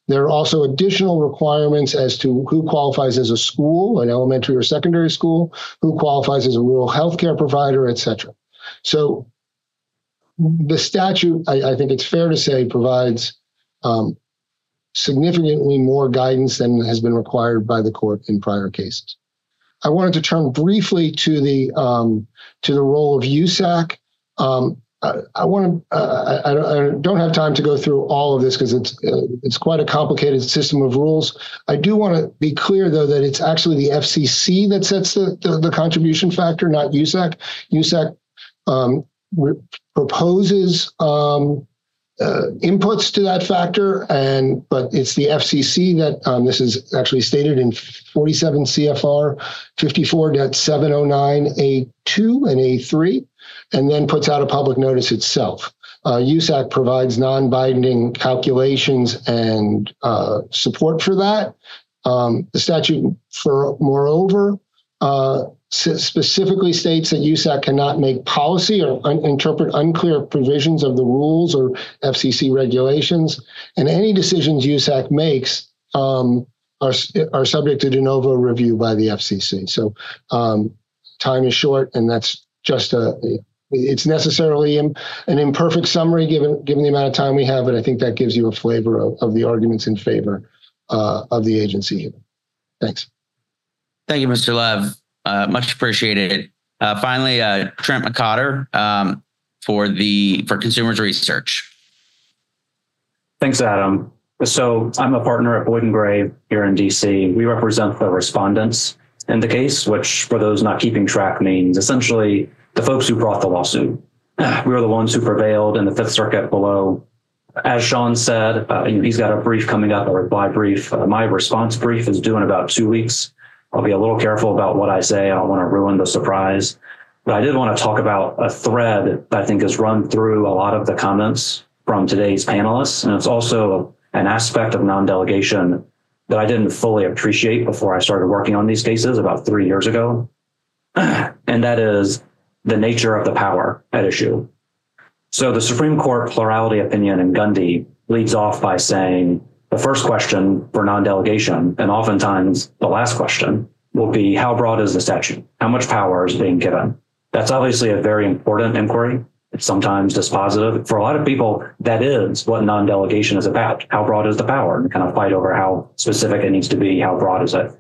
There are also additional requirements as to who qualifies as a school, an elementary or secondary school, who qualifies as a rural healthcare provider, et cetera. So the statute, I, I think it's fair to say, provides um, significantly more guidance than has been required by the court in prior cases. I wanted to turn briefly to the um, to the role of U S A C. Um, I, I want to. Uh, I, I don't have time to go through all of this because it's uh, it's quite a complicated system of rules. I do want to be clear, though, that it's actually the F C C that sets the the, the contribution factor, not U S A C. U S A C um, re- proposes um, uh, inputs to that factor, and but it's the F C C that um, this is actually stated in forty-seven C F R fifty-four point seven oh nine A two and A three, and then puts out a public notice itself. Uh, U S A C provides non-binding calculations and uh, support for that. Um, the statute, for moreover, uh, specifically states that U S A C cannot make policy or un- interpret unclear provisions of the rules or F C C regulations, and any decisions U S A C makes um, are are subject to de novo review by the F C C. So um, time is short, and that's just a. It's necessarily an imperfect summary given given the amount of time we have, but I think that gives you a flavor of, of the arguments in favor uh, of the agency here. Thanks. Thank you, Mister Lev. Uh, much appreciated. Uh, finally, uh, Trent McCotter um, for the for Consumers Research. Thanks, Adam. So I'm a partner at Boyd and Gray here in D C. We represent the respondents in the case, which for those not keeping track means essentially the folks who brought the lawsuit. We were the ones who prevailed in the Fifth Circuit below. As Sean said, uh, you know, he's got a brief coming up, a reply brief. Uh, my response brief is due in about two weeks. I'll be a little careful about what I say. I don't want to ruin the surprise. But I did want to talk about a thread that I think has run through a lot of the comments from today's panelists. And it's also an aspect of non-delegation that I didn't fully appreciate before I started working on these cases about three years ago. And that is the nature of the power at issue. So the Supreme Court plurality opinion in Gundy leads off by saying the first question for non-delegation, and oftentimes the last question, will be how broad is the statute? How much power is being given? That's obviously a very important inquiry. It's sometimes dispositive. For a lot of people, that is what non-delegation is about. How broad is the power? And kind of fight over how specific it needs to be. How broad is it?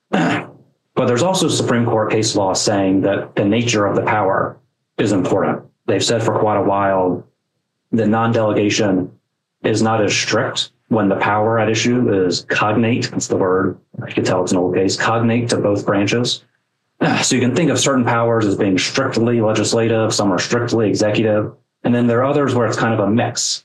But there's also Supreme Court case law saying that the nature of the power is important. They've said for quite a while that non-delegation is not as strict when the power at issue is cognate. That's the word. I can tell it's an old case. Cognate to both branches. So you can think of certain powers as being strictly legislative, some are strictly executive, and then there are others where it's kind of a mix.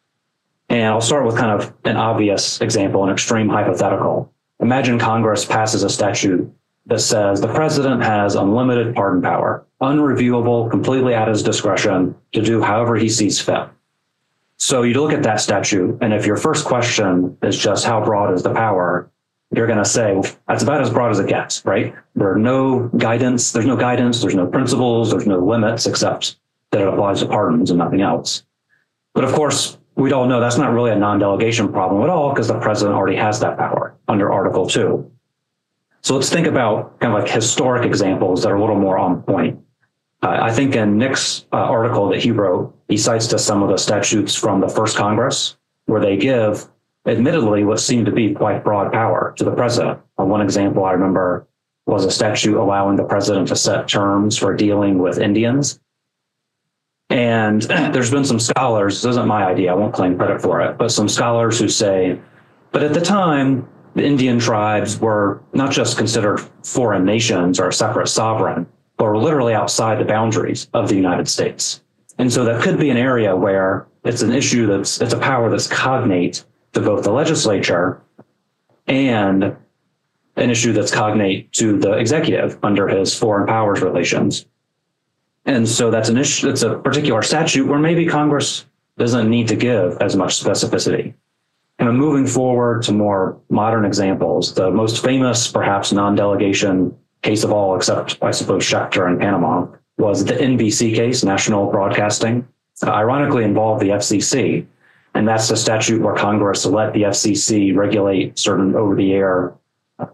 And I'll start with kind of an obvious example, an extreme hypothetical. Imagine Congress passes a statute that says the president has unlimited pardon power, unreviewable, completely at his discretion to do however he sees fit. So you look at that statute, and if your first question is just how broad is the power, you're going to say, well, that's about as broad as it gets, right? There are no guidance, there's no guidance, there's no principles, there's no limits, except that it applies to pardons and nothing else. But of course, we'd all know that's not really a non-delegation problem at all because the president already has that power under Article two. So let's think about kind of like historic examples that are a little more on point. Uh, I think in Nick's uh, article that he wrote, he cites to some of the statutes from the first Congress where they give, admittedly, what seemed to be quite broad power to the president. Uh, one example I remember was a statute allowing the president to set terms for dealing with Indians. And there's been some scholars, this isn't my idea, I won't claim credit for it, but some scholars who say, but at the time, the Indian tribes were not just considered foreign nations or a separate sovereign, but were literally outside the boundaries of the United States. And so that could be an area where it's an issue that's, it's a power that's cognate to both the legislature and an issue that's cognate to the executive under his foreign powers relations. And so that's an issue, it's a particular statute where maybe Congress doesn't need to give as much specificity. And moving forward to more modern examples, the most famous, perhaps non-delegation case of all, except I suppose Schechter in Panama, was the N B C case, National Broadcasting. Uh, ironically involved the F C C. And that's the statute where Congress let the F C C regulate certain over-the-air uh,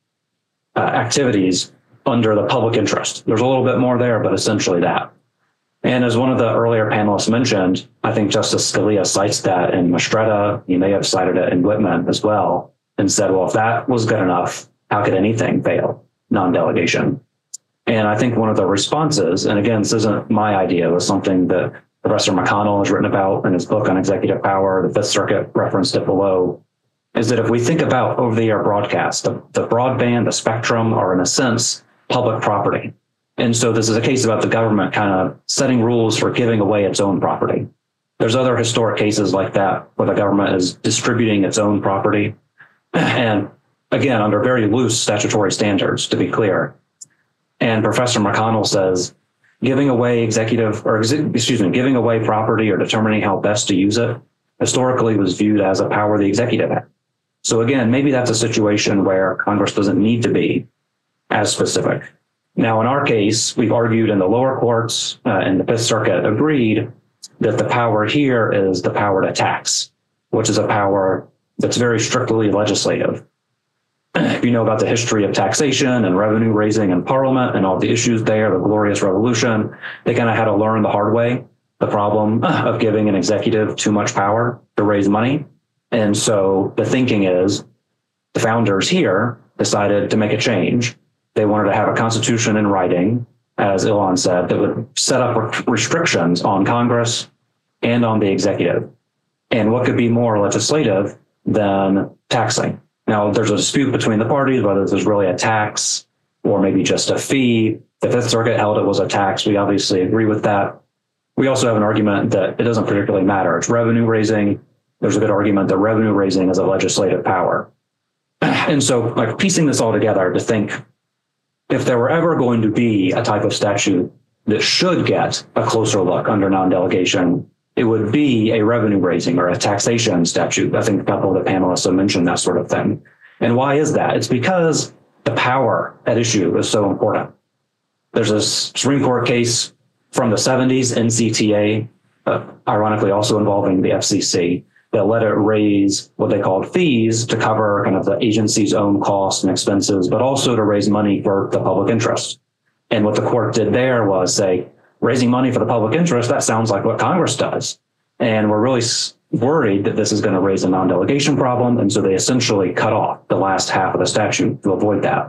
activities under the public interest. There's a little bit more there, but essentially that. And as one of the earlier panelists mentioned, I think Justice Scalia cites that in Mastretta. He may have cited it in Whitman as well, and said, well, if that was good enough, how could anything fail? Non-delegation. And I think one of the responses, and again, this isn't my idea, it was something that Professor McConnell has written about in his book on executive power, the Fifth Circuit referenced it below, is that if we think about over-the-air broadcast, the, the broadband, the spectrum are in a sense public property. And so this is a case about the government kind of setting rules for giving away its own property. There's other historic cases like that where the government is distributing its own property. And again, under very loose statutory standards, to be clear. And Professor McConnell says, giving away executive, or excuse me, giving away property or determining how best to use it historically was viewed as a power the executive had. So again, maybe that's a situation where Congress doesn't need to be as specific. Now, in our case, we've argued in the lower courts, uh, and the Fifth Circuit agreed that the power here is the power to tax, which is a power that's very strictly legislative. If you know about the history of taxation and revenue raising in Parliament and all the issues there, the Glorious Revolution, they kind of had to learn the hard way, the problem of giving an executive too much power to raise money. And so the thinking is the founders here decided to make a change. They wanted to have a constitution in writing, as Ilan said, that would set up restrictions on Congress and on the executive. And what could be more legislative than taxing? Now, there's a dispute between the parties whether there's really a tax or maybe just a fee. The Fifth Circuit held it was a tax. We obviously agree with that. We also have an argument that it doesn't particularly matter. It's revenue raising. There's a good argument that revenue raising is a legislative power. And so, like, piecing this all together to think, if there were ever going to be a type of statute that should get a closer look under non-delegation, it would be a revenue raising or a taxation statute. I think a couple of the panelists have mentioned that sort of thing. And why is that? It's because the power at issue is so important. There's a Supreme Court case from the seventies, N C T A, uh, ironically also involving the F C C, that let it raise what they called fees to cover kind of the agency's own costs and expenses, but also to raise money for the public interest. And what the court did there was say, raising money for the public interest, that sounds like what Congress does. And we're really worried that this is going to raise a non-delegation problem. And so they essentially cut off the last half of the statute to avoid that.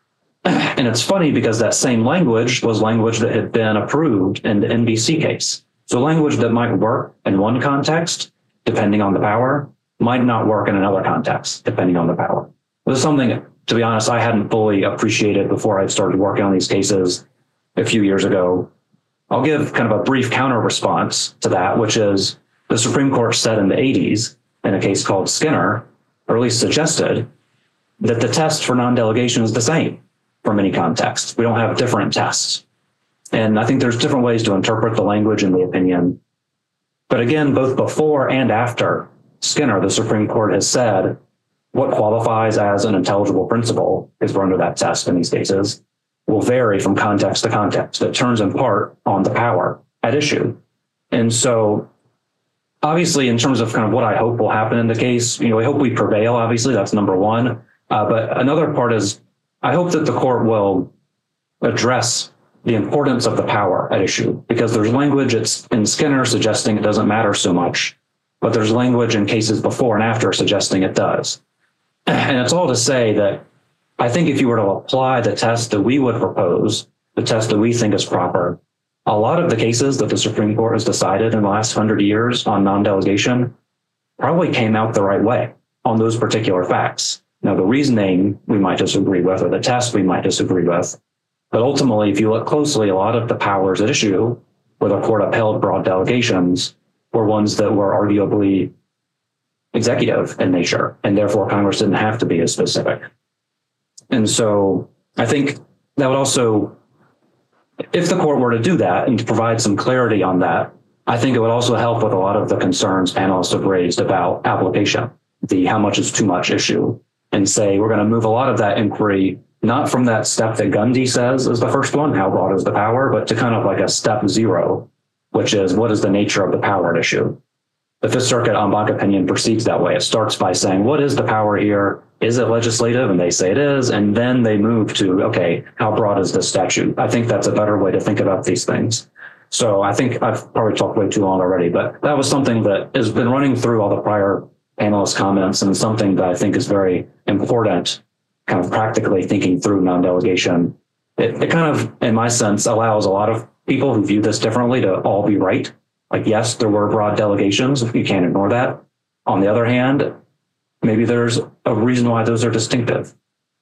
And it's funny because that same language was language that had been approved in the N B C case. So language that might work in one context, depending on the power, might not work in another context, depending on the power. This is something, to be honest, I hadn't fully appreciated before I started working on these cases a few years ago. I'll give kind of a brief counter response to that, which is the Supreme Court said in the eighties, in a case called Skinner, or at least suggested, that the test for non-delegation is the same for many contexts. We don't have different tests. And I think there's different ways to interpret the language in the opinion. But again, both before and after Skinner, the Supreme Court has said what qualifies as an intelligible principle, because we're under that test in these cases, will vary from context to context. It turns in part on the power at issue. And so obviously, in terms of kind of what I hope will happen in the case, you know, I hope we prevail, obviously, that's number one. Uh, but another part is I hope that the court will address the importance of the power at issue, because there's language it's in Skinner suggesting it doesn't matter so much, but there's language in cases before and after suggesting it does. And it's all to say that I think if you were to apply the test that we would propose, the test that we think is proper, a lot of the cases that the Supreme Court has decided in the last hundred years on non-delegation probably came out the right way on those particular facts. Now, the reasoning we might disagree with, or the test we might disagree with, but ultimately, if you look closely, a lot of the powers at issue where the court upheld broad delegations were ones that were arguably executive in nature, and therefore Congress didn't have to be as specific. And so I think that would also, if the court were to do that and to provide some clarity on that, I think it would also help with a lot of the concerns panelists have raised about application, the how much is too much issue, and say we're going to move a lot of that inquiry not from that step that Gundy says is the first one, how broad is the power, but to kind of like a step zero, which is what is the nature of the power at issue. the Fifth Circuit en banc opinion proceeds that way. It starts by saying, what is the power here? Is it legislative? And they say it is. And then they move to, okay, how broad is this statute? I think that's a better way to think about these things. So I think I've probably talked way too long already, but that was something that has been running through all the prior panelists' comments and something that I think is very important, kind of practically thinking through non-delegation. It, it kind of, in my sense, allows a lot of people who view this differently to all be right. Like, yes, there were broad delegations. You can't ignore that. On the other hand, maybe there's a reason why those are distinctive.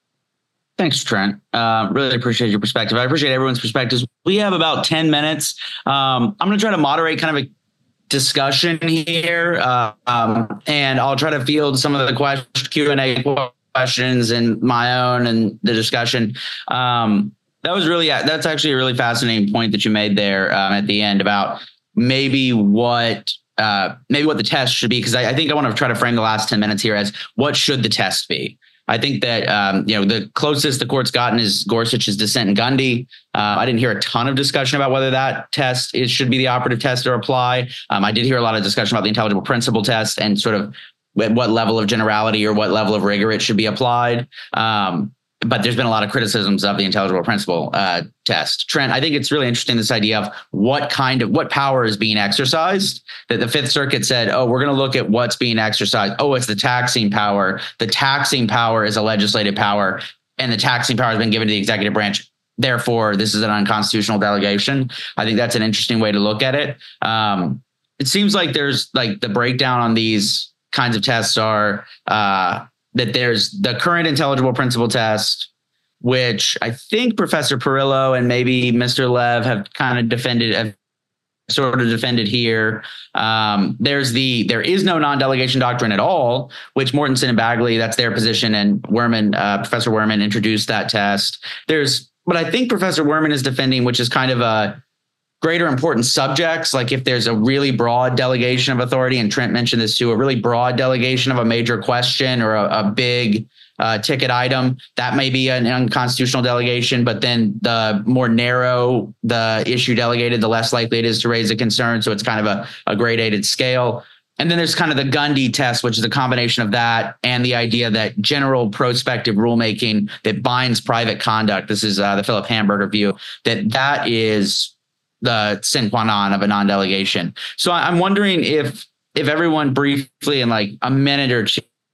Thanks, Trent. Uh, really appreciate your perspective. I appreciate everyone's perspectives. We have about ten minutes. Um, I'm going to try to moderate kind of a discussion here, uh, um, and I'll try to field some of the question, Q and A questions and my own and the discussion. Um, that was really, that's actually a really fascinating point that you made there um, at the end about maybe what uh, maybe what the test should be, because I, I think I want to try to frame the last ten minutes here as what should the test be. I think that, um, you know, the closest the court's gotten is Gorsuch's dissent in Gundy. Uh, I didn't hear a ton of discussion about whether that test is, should be the operative test to apply. Um, I did hear a lot of discussion about the intelligible principle test and sort of at what level of generality or what level of rigor it should be applied. Um, but there's been a lot of criticisms of the intelligible principle uh, test. Trent, I think it's really interesting, this idea of what kind of, what power is being exercised, that the Fifth Circuit said, oh, we're going to look at what's being exercised. Oh, it's the taxing power. The taxing power is a legislative power, and the taxing power has been given to the executive branch. Therefore, this is an unconstitutional delegation. I think that's an interesting way to look at it. Um, it seems like there's like the breakdown on these kinds of tests are, uh, that there's the current intelligible principle test, which I think Professor Perillo and maybe Mister Lev have kind of defended, have sort of defended here. Um, there's the, there is no non-delegation doctrine at all, which Mortensen and Bagley, that's their position. And Werman, uh, Professor Werman introduced that test. There's, but I think Professor Werman is defending, which is kind of a greater importance subjects. Like if there's a really broad delegation of authority, and Trent mentioned this too, a really broad delegation of a major question or a, a big uh, ticket item, that may be an unconstitutional delegation. But then the more narrow the issue delegated, the less likely it is to raise a concern. So it's kind of a, a gradated scale. And then there's kind of the Gundy test, which is a combination of that and the idea that general prospective rulemaking that binds private conduct, this is uh, the Philip Hamburger view, that that is the sine qua non of a non-delegation. So I'm wondering if if everyone briefly in like a minute or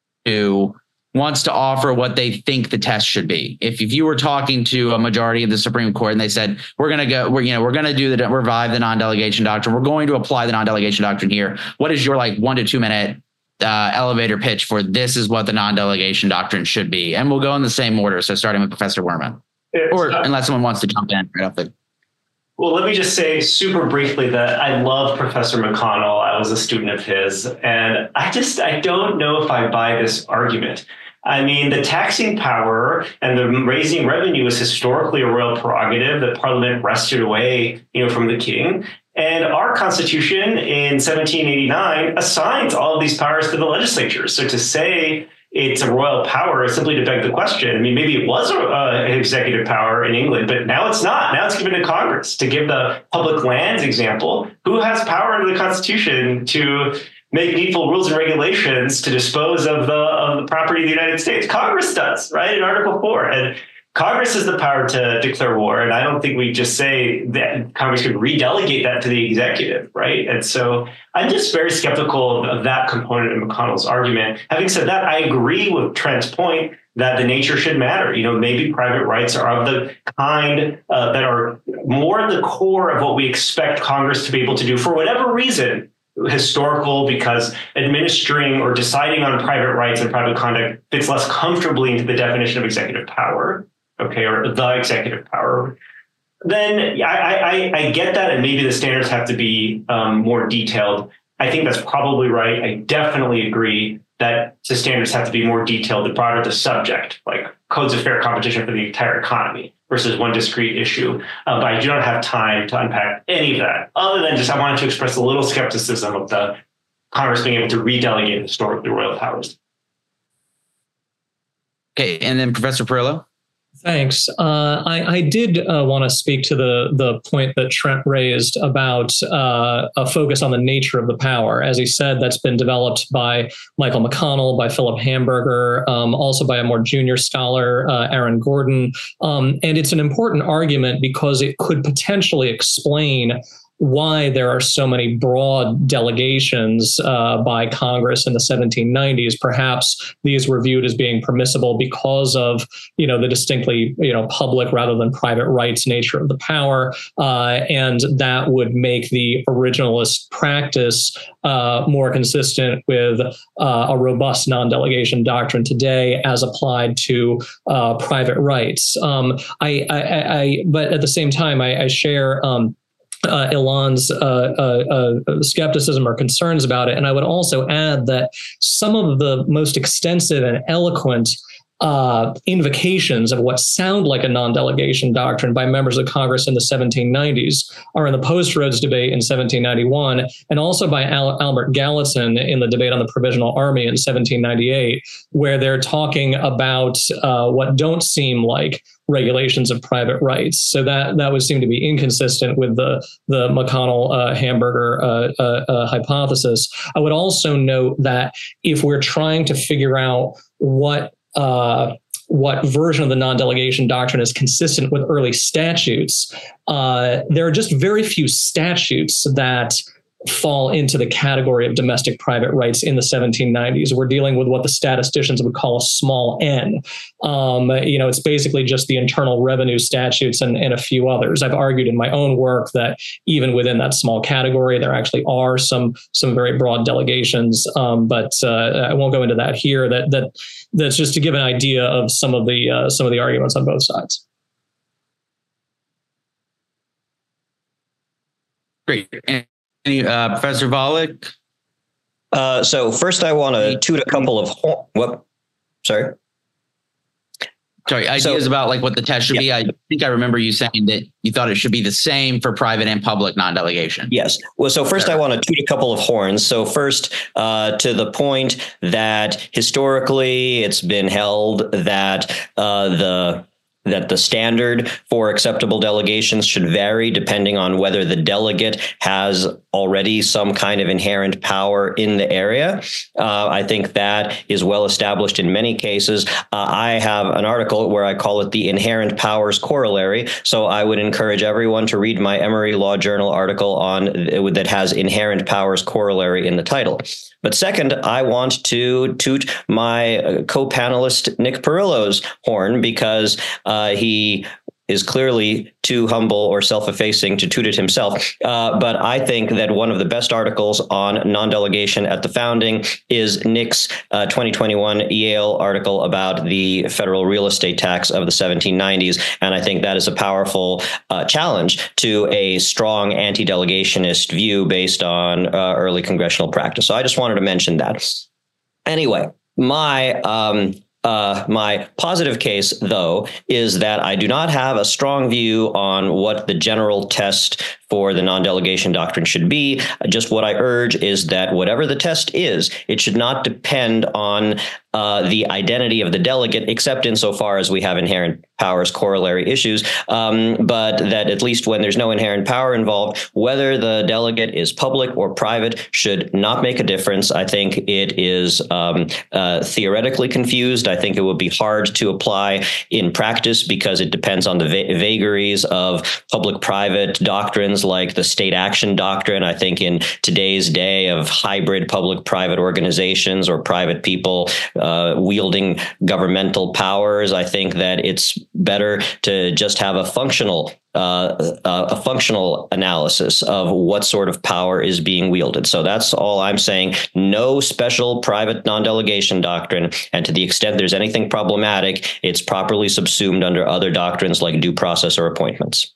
two wants to offer what they think the test should be. If if you were talking to a majority of the Supreme Court and they said, we're going to go, we're, you know, we're going to do the, revive the non-delegation doctrine. We're going to apply the non-delegation doctrine here. What is your like one to two minute uh, elevator pitch for this is what the non-delegation doctrine should be? And we'll go in the same order. So starting with Professor Werman, it's, or uh, unless someone wants to jump in right off the. Well, let me just say super briefly that I love Professor McConnell. I was a student of his, and I just, I don't know if I buy this argument. I mean, the taxing power and the raising revenue is historically a royal prerogative that Parliament wrested away, you know, from the king. And our Constitution in seventeen eighty-nine assigns all of these powers to the legislature. So to say it's a royal power is simply to beg the question. I mean, maybe it was an executive power in England, but now it's not. Now it's given to Congress. To give the public lands example, who has power under the Constitution to make needful rules and regulations to dispose of the of the property of the United States? Congress does, right, in Article four. And Congress has the power to declare war. And I don't think we just say that Congress could redelegate that to the executive, right? And so I'm just very skeptical of, of that component of McConnell's argument. Having said that, I agree with Trent's point that the nature should matter. You know, maybe private rights are of the kind uh, that are more at the core of what we expect Congress to be able to do for whatever reason. Historical, because administering or deciding on private rights and private conduct fits less comfortably into the definition of executive power, okay, or the executive power, then I, I, I get that, and maybe the standards have to be um, more detailed. I think that's probably right. I definitely agree that the standards have to be more detailed the broader the subject, like codes of fair competition for the entire economy versus one discrete issue. Uh, but I do not have time to unpack any of that, other than just I wanted to express a little skepticism of the Congress being able to redelegate historically royal powers. Okay, and then Professor Perillo? Thanks. Uh, I, I did uh, want to speak to the the point that Trent raised about uh, a focus on the nature of the power. As he said, that's been developed by Michael McConnell, by Philip Hamburger, um, also by a more junior scholar, uh, Aaron Gordon. Um, and it's an important argument because it could potentially explain why there are so many broad delegations uh, by Congress in the seventeen nineties. Perhaps these were viewed as being permissible because of, you know, the distinctly, you know, public rather than private rights nature of the power. Uh, and that would make the originalist practice uh, more consistent with uh, a robust non-delegation doctrine today as applied to uh, private rights. Um, I, I, I, but at the same time, I, I share um, Uh, Ilan's uh, uh, uh, skepticism or concerns about it. And I would also add that some of the most extensive and eloquent uh, invocations of what sound like a non-delegation doctrine by members of Congress in the seventeen nineties are in the Post-Rhodes debate in seventeen ninety-one, and also by Al- Albert Gallatin in the debate on the Provisional Army in seventeen ninety-eight, where they're talking about uh, what don't seem like regulations of private rights. So that that would seem to be inconsistent with the the McConnell uh, Hamburger uh, uh, uh, hypothesis. I would also note that if we're trying to figure out what uh, what version of the non-delegation doctrine is consistent with early statutes, uh, there are just very few statutes that fall into the category of domestic private rights in the seventeen nineties. We're dealing with what the statisticians would call a small n. Um, you know, it's basically just the internal revenue statutes and, and a few others. I've argued in my own work that even within that small category, there actually are some some very broad delegations, um, but uh, I won't go into that here. That that that's just to give an idea of some of the uh, some of the arguments on both sides. Great. And Uh, Professor Volek? Uh, so first I want to toot a couple of, what, sorry? Sorry, ideas so, about like what the test should yeah. be. I think I remember you saying that you thought it should be the same for private and public non-delegation. Yes. Well, so first I want to toot a couple of horns. So first, uh, to the point that historically it's been held that uh, the that the standard for acceptable delegations should vary depending on whether the delegate has already some kind of inherent power in the area. Uh, I think that is well established in many cases. Uh, I have an article where I call it the inherent powers corollary. So I would encourage everyone to read my Emory Law Journal article on that has inherent powers corollary in the title. But second, I want to toot my co-panelist Nick Perillo's horn because uh, he is clearly too humble or self-effacing to toot it himself. Uh, but I think that one of the best articles on non-delegation at the founding is Nick's uh, twenty twenty-one Yale article about the federal real estate tax of the seventeen nineties. And I think that is a powerful uh, challenge to a strong anti-delegationist view based on uh, early congressional practice. So I just wanted to mention that. Anyway, my um, Uh, my positive case, though, is that I do not have a strong view on what the general test for the non-delegation doctrine should be. Just what I urge is that whatever the test is, it should not depend on uh, the identity of the delegate, except insofar as we have inherent powers corollary issues, um, but that at least when there's no inherent power involved, whether the delegate is public or private should not make a difference. I think it is um, uh, theoretically confused. I think it would be hard to apply in practice because it depends on the va- vagaries of public-private doctrines like the state action doctrine. I think in today's day of hybrid public-private organizations or private people uh, wielding governmental powers, I think that it's better to just have a functional uh, uh, a functional analysis of what sort of power is being wielded. So that's all I'm saying. No special private non-delegation doctrine. And to the extent there's anything problematic, it's properly subsumed under other doctrines like due process or appointments.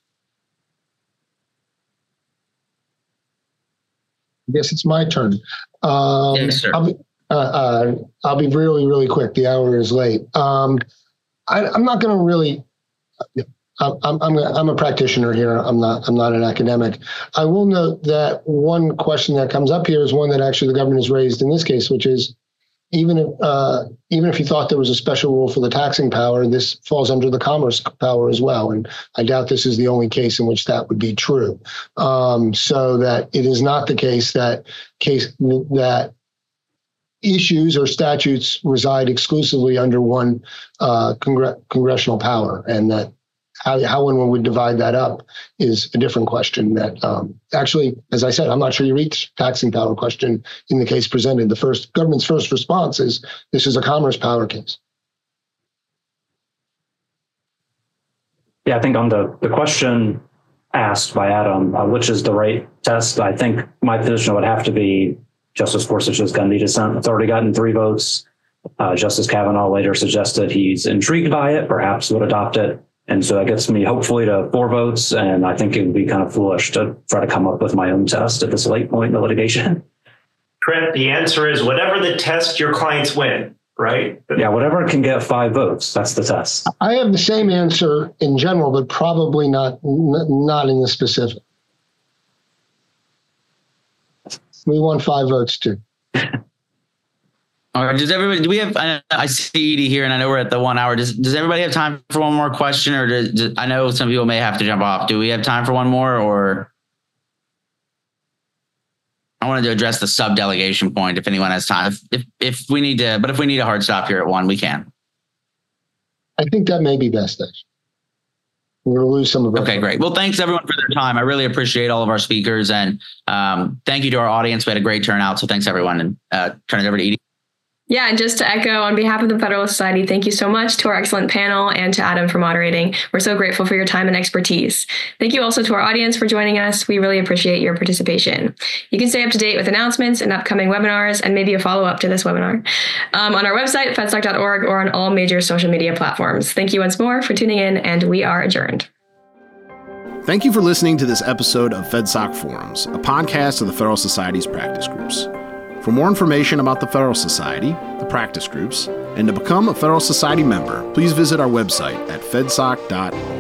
I guess it's my turn. Um, yes, sir. I'll be, uh, uh, I'll be really, really quick. The hour is late. Um, I, I'm not going to really. I'm I'm a, I'm a practitioner here. I'm not I'm not an academic. I will note that one question that comes up here is one that actually the government has raised in this case, which is even if uh, even if you thought there was a special rule for the taxing power, this falls under the commerce power as well. And I doubt this is the only case in which that would be true. Um, so that it is not the case that case that issues or statutes reside exclusively under one uh, congr- congressional power, and that how, how and when we divide that up is a different question that um, actually, as I said, I'm not sure you reach taxing power question in the case presented. The first government's first response is this is a commerce power case. Yeah, I think on the, the question asked by Adam, uh, which is the right test, I think my position would have to be Justice Gorsuch's gun dissent. It's already gotten three votes. Uh, Justice Kavanaugh later suggested he's intrigued by it, perhaps would adopt it. And so that gets me hopefully to four votes. And I think it would be kind of foolish to try to come up with my own test at this late point in the litigation. Trent, the answer is whatever the test your clients win, right? Yeah, whatever can get five votes. That's the test. I have the same answer in general, but probably not not in the specific. We won five votes too. All right. Does everybody, do we have, I, I see Edie here and I know we're at the one hour. Does, does everybody have time for one more question, or does, does, I know some people may have to jump off. Do we have time for one more, or I wanted to address the sub delegation point if anyone has time, if, if, if we need to, but if we need a hard stop here at one, we can. I think that may be best. Actually. We're going to lose some of our. Okay, great. Well, thanks everyone for their time. I really appreciate all of our speakers, and um, thank you to our audience. We had a great turnout. So thanks everyone, and uh, turn it over to Edie. Yeah, and just to echo on behalf of the Federalist Society, thank you so much to our excellent panel and to Adam for moderating. We're so grateful for your time and expertise. Thank you also to our audience for joining us. We really appreciate your participation. You can stay up to date with announcements and upcoming webinars, and maybe a follow-up to this webinar um, on our website, fedsoc dot org, or on all major social media platforms. Thank you once more for tuning in, and we are adjourned. Thank you for listening to this episode of FedSoc Forums, a podcast of the Federal Society's practice groups. For more information about the Federal Society, the practice groups, and to become a Federal Society member, please visit our website at fedsoc dot org.